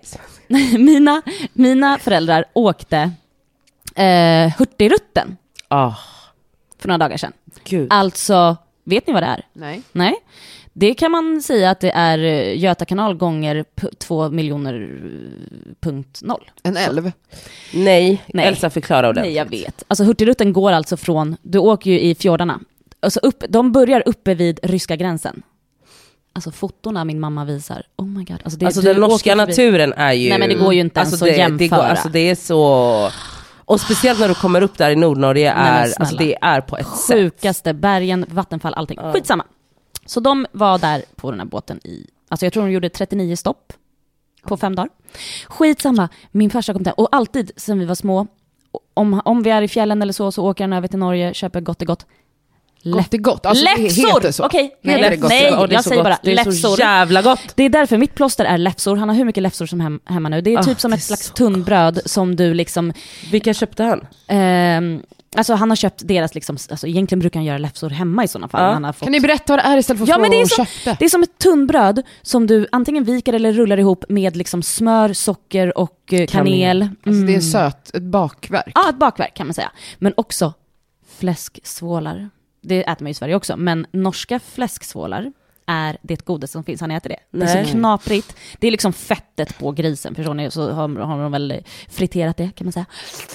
[SPEAKER 1] Mina föräldrar åkte Hurtigruten. För några dagar sedan.
[SPEAKER 3] Gud.
[SPEAKER 1] Alltså, vet ni vad det är? Nej. Det kan man säga att det är Göta kanal gånger 2 miljoner.0.
[SPEAKER 2] En älv?
[SPEAKER 3] Nej. Elsa förklarar ordentligt.
[SPEAKER 1] Nej, jag vet. Alltså Hurtigruten går alltså från, du åker ju i fjordarna. Alltså de börjar uppe vid ryska gränsen. Alltså fotona min mamma visar. Oh my god. Alltså
[SPEAKER 3] den norska naturen är ju...
[SPEAKER 1] Nej, men det går ju inte ens att jämföra.
[SPEAKER 3] Det är så... Och speciellt när du kommer upp där i Nordnorge det är på ett
[SPEAKER 1] sjukaste bergen, vattenfall, allting. Skitsamma. Så de var där på den här båten alltså jag tror de gjorde 39 stopp på 5 dagar. Skitsamma. Min farsa kom där och alltid sen vi var små, om vi är i fjällen eller så åker han över till Norge, köper gott.
[SPEAKER 2] Gott är gott. Alltså,
[SPEAKER 1] läfsor! Okej, nej, jag säger bara
[SPEAKER 3] det är
[SPEAKER 1] läfsor.
[SPEAKER 3] Så jävla gott.
[SPEAKER 1] Det är därför mitt plåster är läfsor. Han har hur mycket läfsor som hemma nu. Det är typ som ett slags tunnbröd som du liksom...
[SPEAKER 3] Vilka köpte han?
[SPEAKER 1] Alltså han har köpt deras liksom, alltså egentligen brukar han göra läfsor hemma i sådana fall. Han har fått...
[SPEAKER 2] Kan ni berätta vad det är istället för att
[SPEAKER 1] men
[SPEAKER 2] köpte?
[SPEAKER 1] Det är som ett tunnbröd som du antingen viker eller rullar ihop med liksom smör, socker och kanel.
[SPEAKER 2] Alltså det är ett bakverk.
[SPEAKER 1] Ja, ett bakverk kan man säga. Men också fläsksvålar. Det äter man i Sverige också. Men norska fläsksvålar är det godaste som finns. Han äter det. Det är så knaprigt. Det är liksom fettet på grisen. Förstår ni? Så har de väl friterat det kan man säga.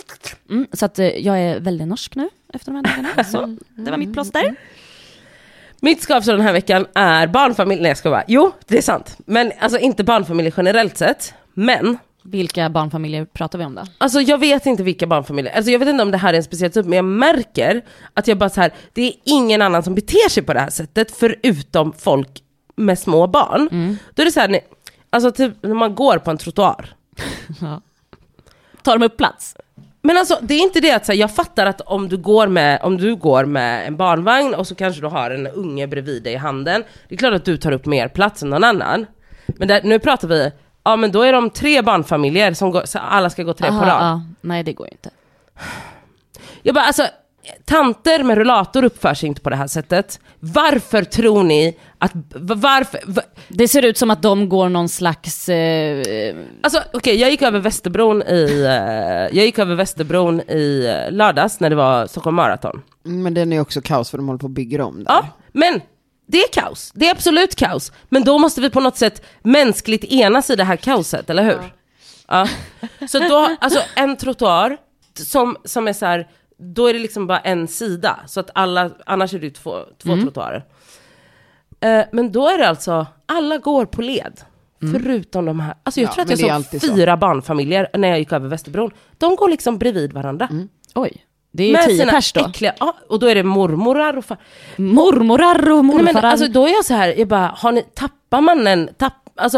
[SPEAKER 1] Så att jag är väldigt norsk nu efter de här dagarna. Så det var mitt plåster.
[SPEAKER 3] Mitt skavsår den här veckan är barnfamilj. Nej, jag ska bara. Jo, det är sant. Men alltså inte barnfamiljer generellt sett. Men
[SPEAKER 1] Vilka barnfamiljer pratar vi om då?
[SPEAKER 3] alltså jag vet inte vilka barnfamiljer. Alltså jag vet inte om det här är en speciell typ, men jag märker att jag bara så här, det är ingen annan som beter sig på det här sättet förutom folk med små barn. Då är det så här, alltså typ när man går på en trottoar.
[SPEAKER 1] Tar de upp plats?
[SPEAKER 3] Men alltså det är inte det att så här, jag fattar att om du går med en barnvagn och så kanske du har en unge bredvid dig i handen. Det är klart att du tar upp mer plats än någon annan. Men nu pratar vi, ja men då är de 3 barnfamiljer som går, så alla ska gå 3 på rad.
[SPEAKER 1] Nej, det går ju inte.
[SPEAKER 3] Jag bara, alltså, tanter med rullator uppför sig inte på det här sättet. Varför tror ni att, varför?
[SPEAKER 1] Det ser ut som att de går någon slags...
[SPEAKER 3] Alltså okej, jag gick över Västerbron i lördags när det var Stockholm Marathon.
[SPEAKER 2] Men den är också kaos för de håller på att bygga om där.
[SPEAKER 3] Ja, men det är kaos. Det är absolut kaos. Men då måste vi på något sätt mänskligt enas i det här kaoset, eller hur? Ja. Så då, alltså en trottoar som är så här, då är det liksom bara en sida. Så att alla, annars är det två trottoarer. Men då är det alltså, alla går på led. Förutom de här. Alltså jag tror att jag såg 4 barnfamiljer när jag gick över Västerbron. De går liksom bredvid varandra.
[SPEAKER 1] Oj, det är ju 10 pers då.
[SPEAKER 3] Äckliga, och då är det mormorar och
[SPEAKER 1] mormorar och morfarar.
[SPEAKER 3] Nej, men alltså då är jag så här, jag bara, tappar man en alltså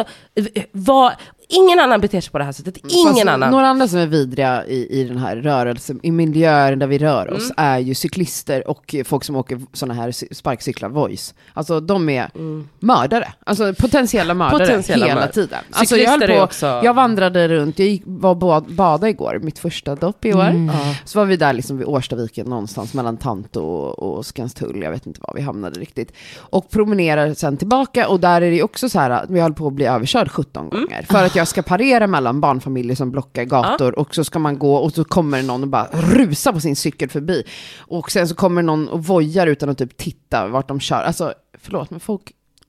[SPEAKER 3] ingen annan beter sig på det här sättet. Ingen annan.
[SPEAKER 2] Några andra som är vidriga i den här rörelsen, i miljöer där vi rör oss, är ju cyklister och folk som åker såna här sparkcyklar, voice. Alltså de är mördare. Alltså potentiella mördare hela tiden. Alltså jag vandrade runt, jag var bada igår, mitt första dopp i år. Så var vi där liksom vid Årstaviken någonstans mellan Tanto och Skanstull, jag vet inte var vi hamnade riktigt. Och promenerar sen tillbaka, och där är det också så här att vi håller på att bli överkörd 17 gånger. För att jag ska parera mellan barnfamiljer som blockar gator, och så ska man gå, och så kommer någon och bara rusa på sin cykel förbi. Och sen så kommer någon och vojar utan att typ titta vart de kör. Alltså, förlåt, men folk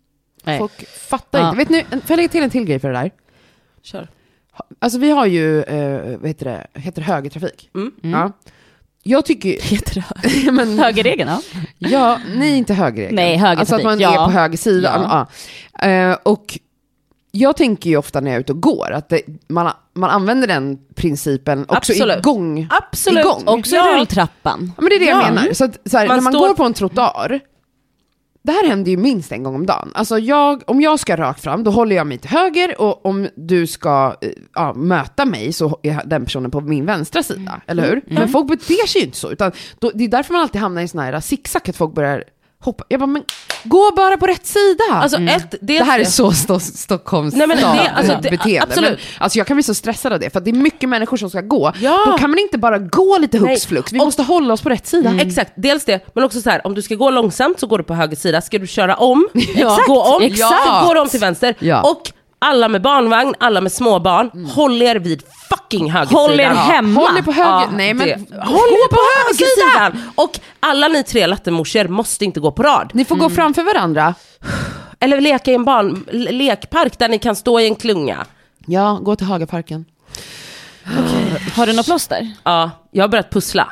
[SPEAKER 2] fattar inte. Vet ni, får jag lägga till en till grej för det där?
[SPEAKER 3] Kör.
[SPEAKER 2] Alltså vi har ju, heter det högertrafik. Ja. Jag tycker
[SPEAKER 1] heter det men högerregeln,
[SPEAKER 2] ja, nej, inte högerregeln.
[SPEAKER 1] Nej, högertrafik.
[SPEAKER 2] Alltså att man är på höger sida. Och jag tänker ju ofta när jag är ute och går att man använder den principen också igång.
[SPEAKER 3] Absolut.
[SPEAKER 1] Också rulltrappan.
[SPEAKER 2] Ja, men det är det jag menar. Så här, när man går på en trottoar, det här händer ju minst en gång om dagen. Alltså om jag ska rakt fram, då håller jag mig till höger, och om du ska möta mig så är den personen på min vänstra sida, eller hur? Men folk beter sig ju inte så, utan det är därför man alltid hamnar i sån här zigzag, att folk börjar hoppa. Jag bara, men gå bara på rätt sida.
[SPEAKER 3] Alltså det
[SPEAKER 2] här är så Stockholms beteende.
[SPEAKER 3] Absolut.
[SPEAKER 2] Men, alltså jag kan bli så stressad av det, för att det är mycket människor som ska gå. Då kan man inte bara gå lite hux flux. Vi måste hålla oss på rätt sida.
[SPEAKER 3] Exakt, dels det, men också så här, om du ska gå långsamt så går du på höger sida. Ska du köra om, gå om, så går du om till vänster. Och alla med barnvagn, alla med småbarn, håll er vid fucking högersidan.
[SPEAKER 1] Håll er hemma.
[SPEAKER 2] Håll er på höger. Nej, men
[SPEAKER 3] håll er på högersidan. Och alla ni 3 lattemorsor måste inte gå på rad.
[SPEAKER 2] Ni får gå framför varandra.
[SPEAKER 3] Eller leka i en lekpark där ni kan stå i en klunga.
[SPEAKER 2] Ja, gå till Hagaparken.
[SPEAKER 1] Okay. Har du något plåster?
[SPEAKER 3] Ja, jag har börjat pussla.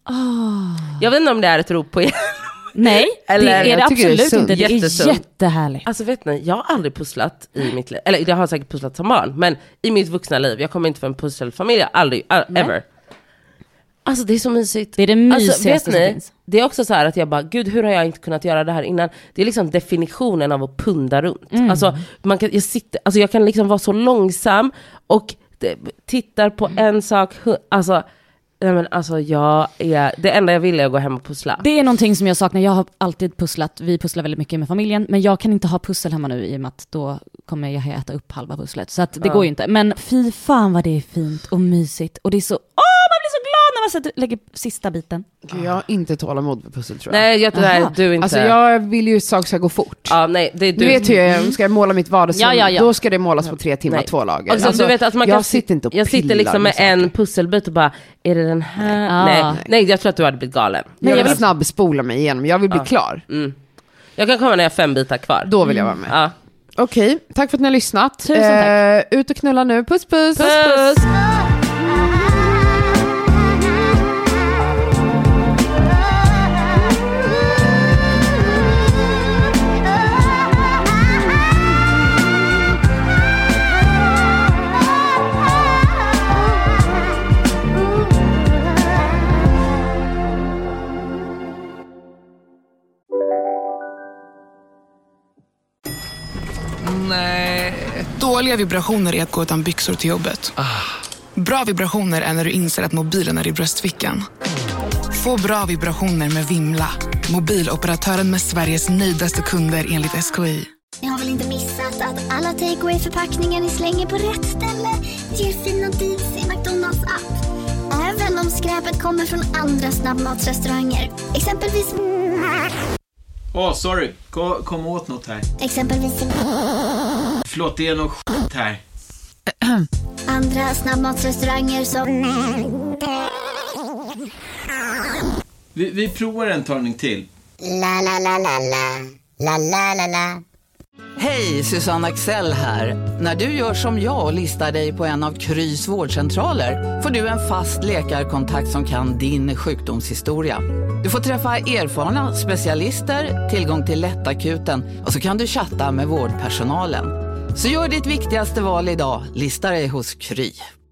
[SPEAKER 3] Jag vet inte om det är ett rop på er.
[SPEAKER 1] Nej,
[SPEAKER 3] eller,
[SPEAKER 1] det är det absolut inte. Det är jättehärligt.
[SPEAKER 3] Alltså vet ni, jag har aldrig pusslat i mitt liv. Eller jag har säkert pusslat som barn, men i mitt vuxna liv, jag kommer inte från en pusselfamilj, aldrig, ever. Alltså det är så mysigt.
[SPEAKER 1] Det är det mysigaste som finns.
[SPEAKER 3] Det är också så här att jag bara, gud, hur har jag inte kunnat göra det här innan? Det är liksom definitionen av att punda runt. Alltså jag kan liksom vara så långsam och tittar på en sak, alltså nej, men alltså det enda jag vill är att gå hem och pussla.
[SPEAKER 1] Det är någonting som jag saknar. Jag har alltid pusslat. Vi pusslar väldigt mycket med familjen, men jag kan inte ha pussel hemma nu i och med att då kommer jag äta upp halva pusslet. Så att det går ju inte. Men fy fan vad det är fint och mysigt. Och det är så, man blir så glad när man lägger sista biten.
[SPEAKER 2] Gud, jag har inte tålamod för pussel, tror jag.
[SPEAKER 3] Nej, du inte.
[SPEAKER 2] Alltså jag vill ju att saker ska gå fort.
[SPEAKER 3] Ja, nej, det är du.
[SPEAKER 2] Du vet hur jag ska måla mitt vardagsrum.
[SPEAKER 1] Ja.
[SPEAKER 2] Då ska det målas på 3 timmar, 2 lager.
[SPEAKER 3] Alltså, du vet att man
[SPEAKER 2] jag sitter inte och
[SPEAKER 3] jag sitter liksom med en pusselbit och bara, är det den här? Nej, jag tror att du hade blivit galen.
[SPEAKER 2] Jag vill snabbspola mig igenom. Jag vill bli klar.
[SPEAKER 3] Jag kan komma när jag har 5 bitar kvar.
[SPEAKER 2] Då vill jag vara med. Okej, tack för att ni har lyssnat.
[SPEAKER 1] Tusen tack.
[SPEAKER 2] Ut och knulla nu. Puss, puss.
[SPEAKER 3] Puss.
[SPEAKER 6] Dåliga vibrationer är att gå utan byxor till jobbet. Bra vibrationer är när du inser att mobilen är i bröstfickan. Få bra vibrationer med Vimla. Mobiloperatören med Sveriges nöjdaste kunder enligt SKI.
[SPEAKER 7] Ni har väl inte missat att alla takeaway-förpackningar ni slänger på rätt ställe ger fina deals i McDonalds app. Även om skräpet kommer från andra snabbmatsrestauranger. Exempelvis...
[SPEAKER 8] sorry. Kom åt något här.
[SPEAKER 7] Exempelvis...
[SPEAKER 8] Förlåt, det är något skit här.
[SPEAKER 7] Andra snabbmatsrestauranger som...
[SPEAKER 8] Vi provar en talning till.
[SPEAKER 7] La la la la la. La la la la.
[SPEAKER 9] Hej, Susanne Axel här. När du gör som jag och listar dig på en av Krys vårdcentraler får du en fast läkarkontakt som kan din sjukdomshistoria. Du får träffa erfarna specialister, tillgång till lättakuten och så kan du chatta med vårdpersonalen. Så gör ditt viktigaste val idag, lista dig hos Kry.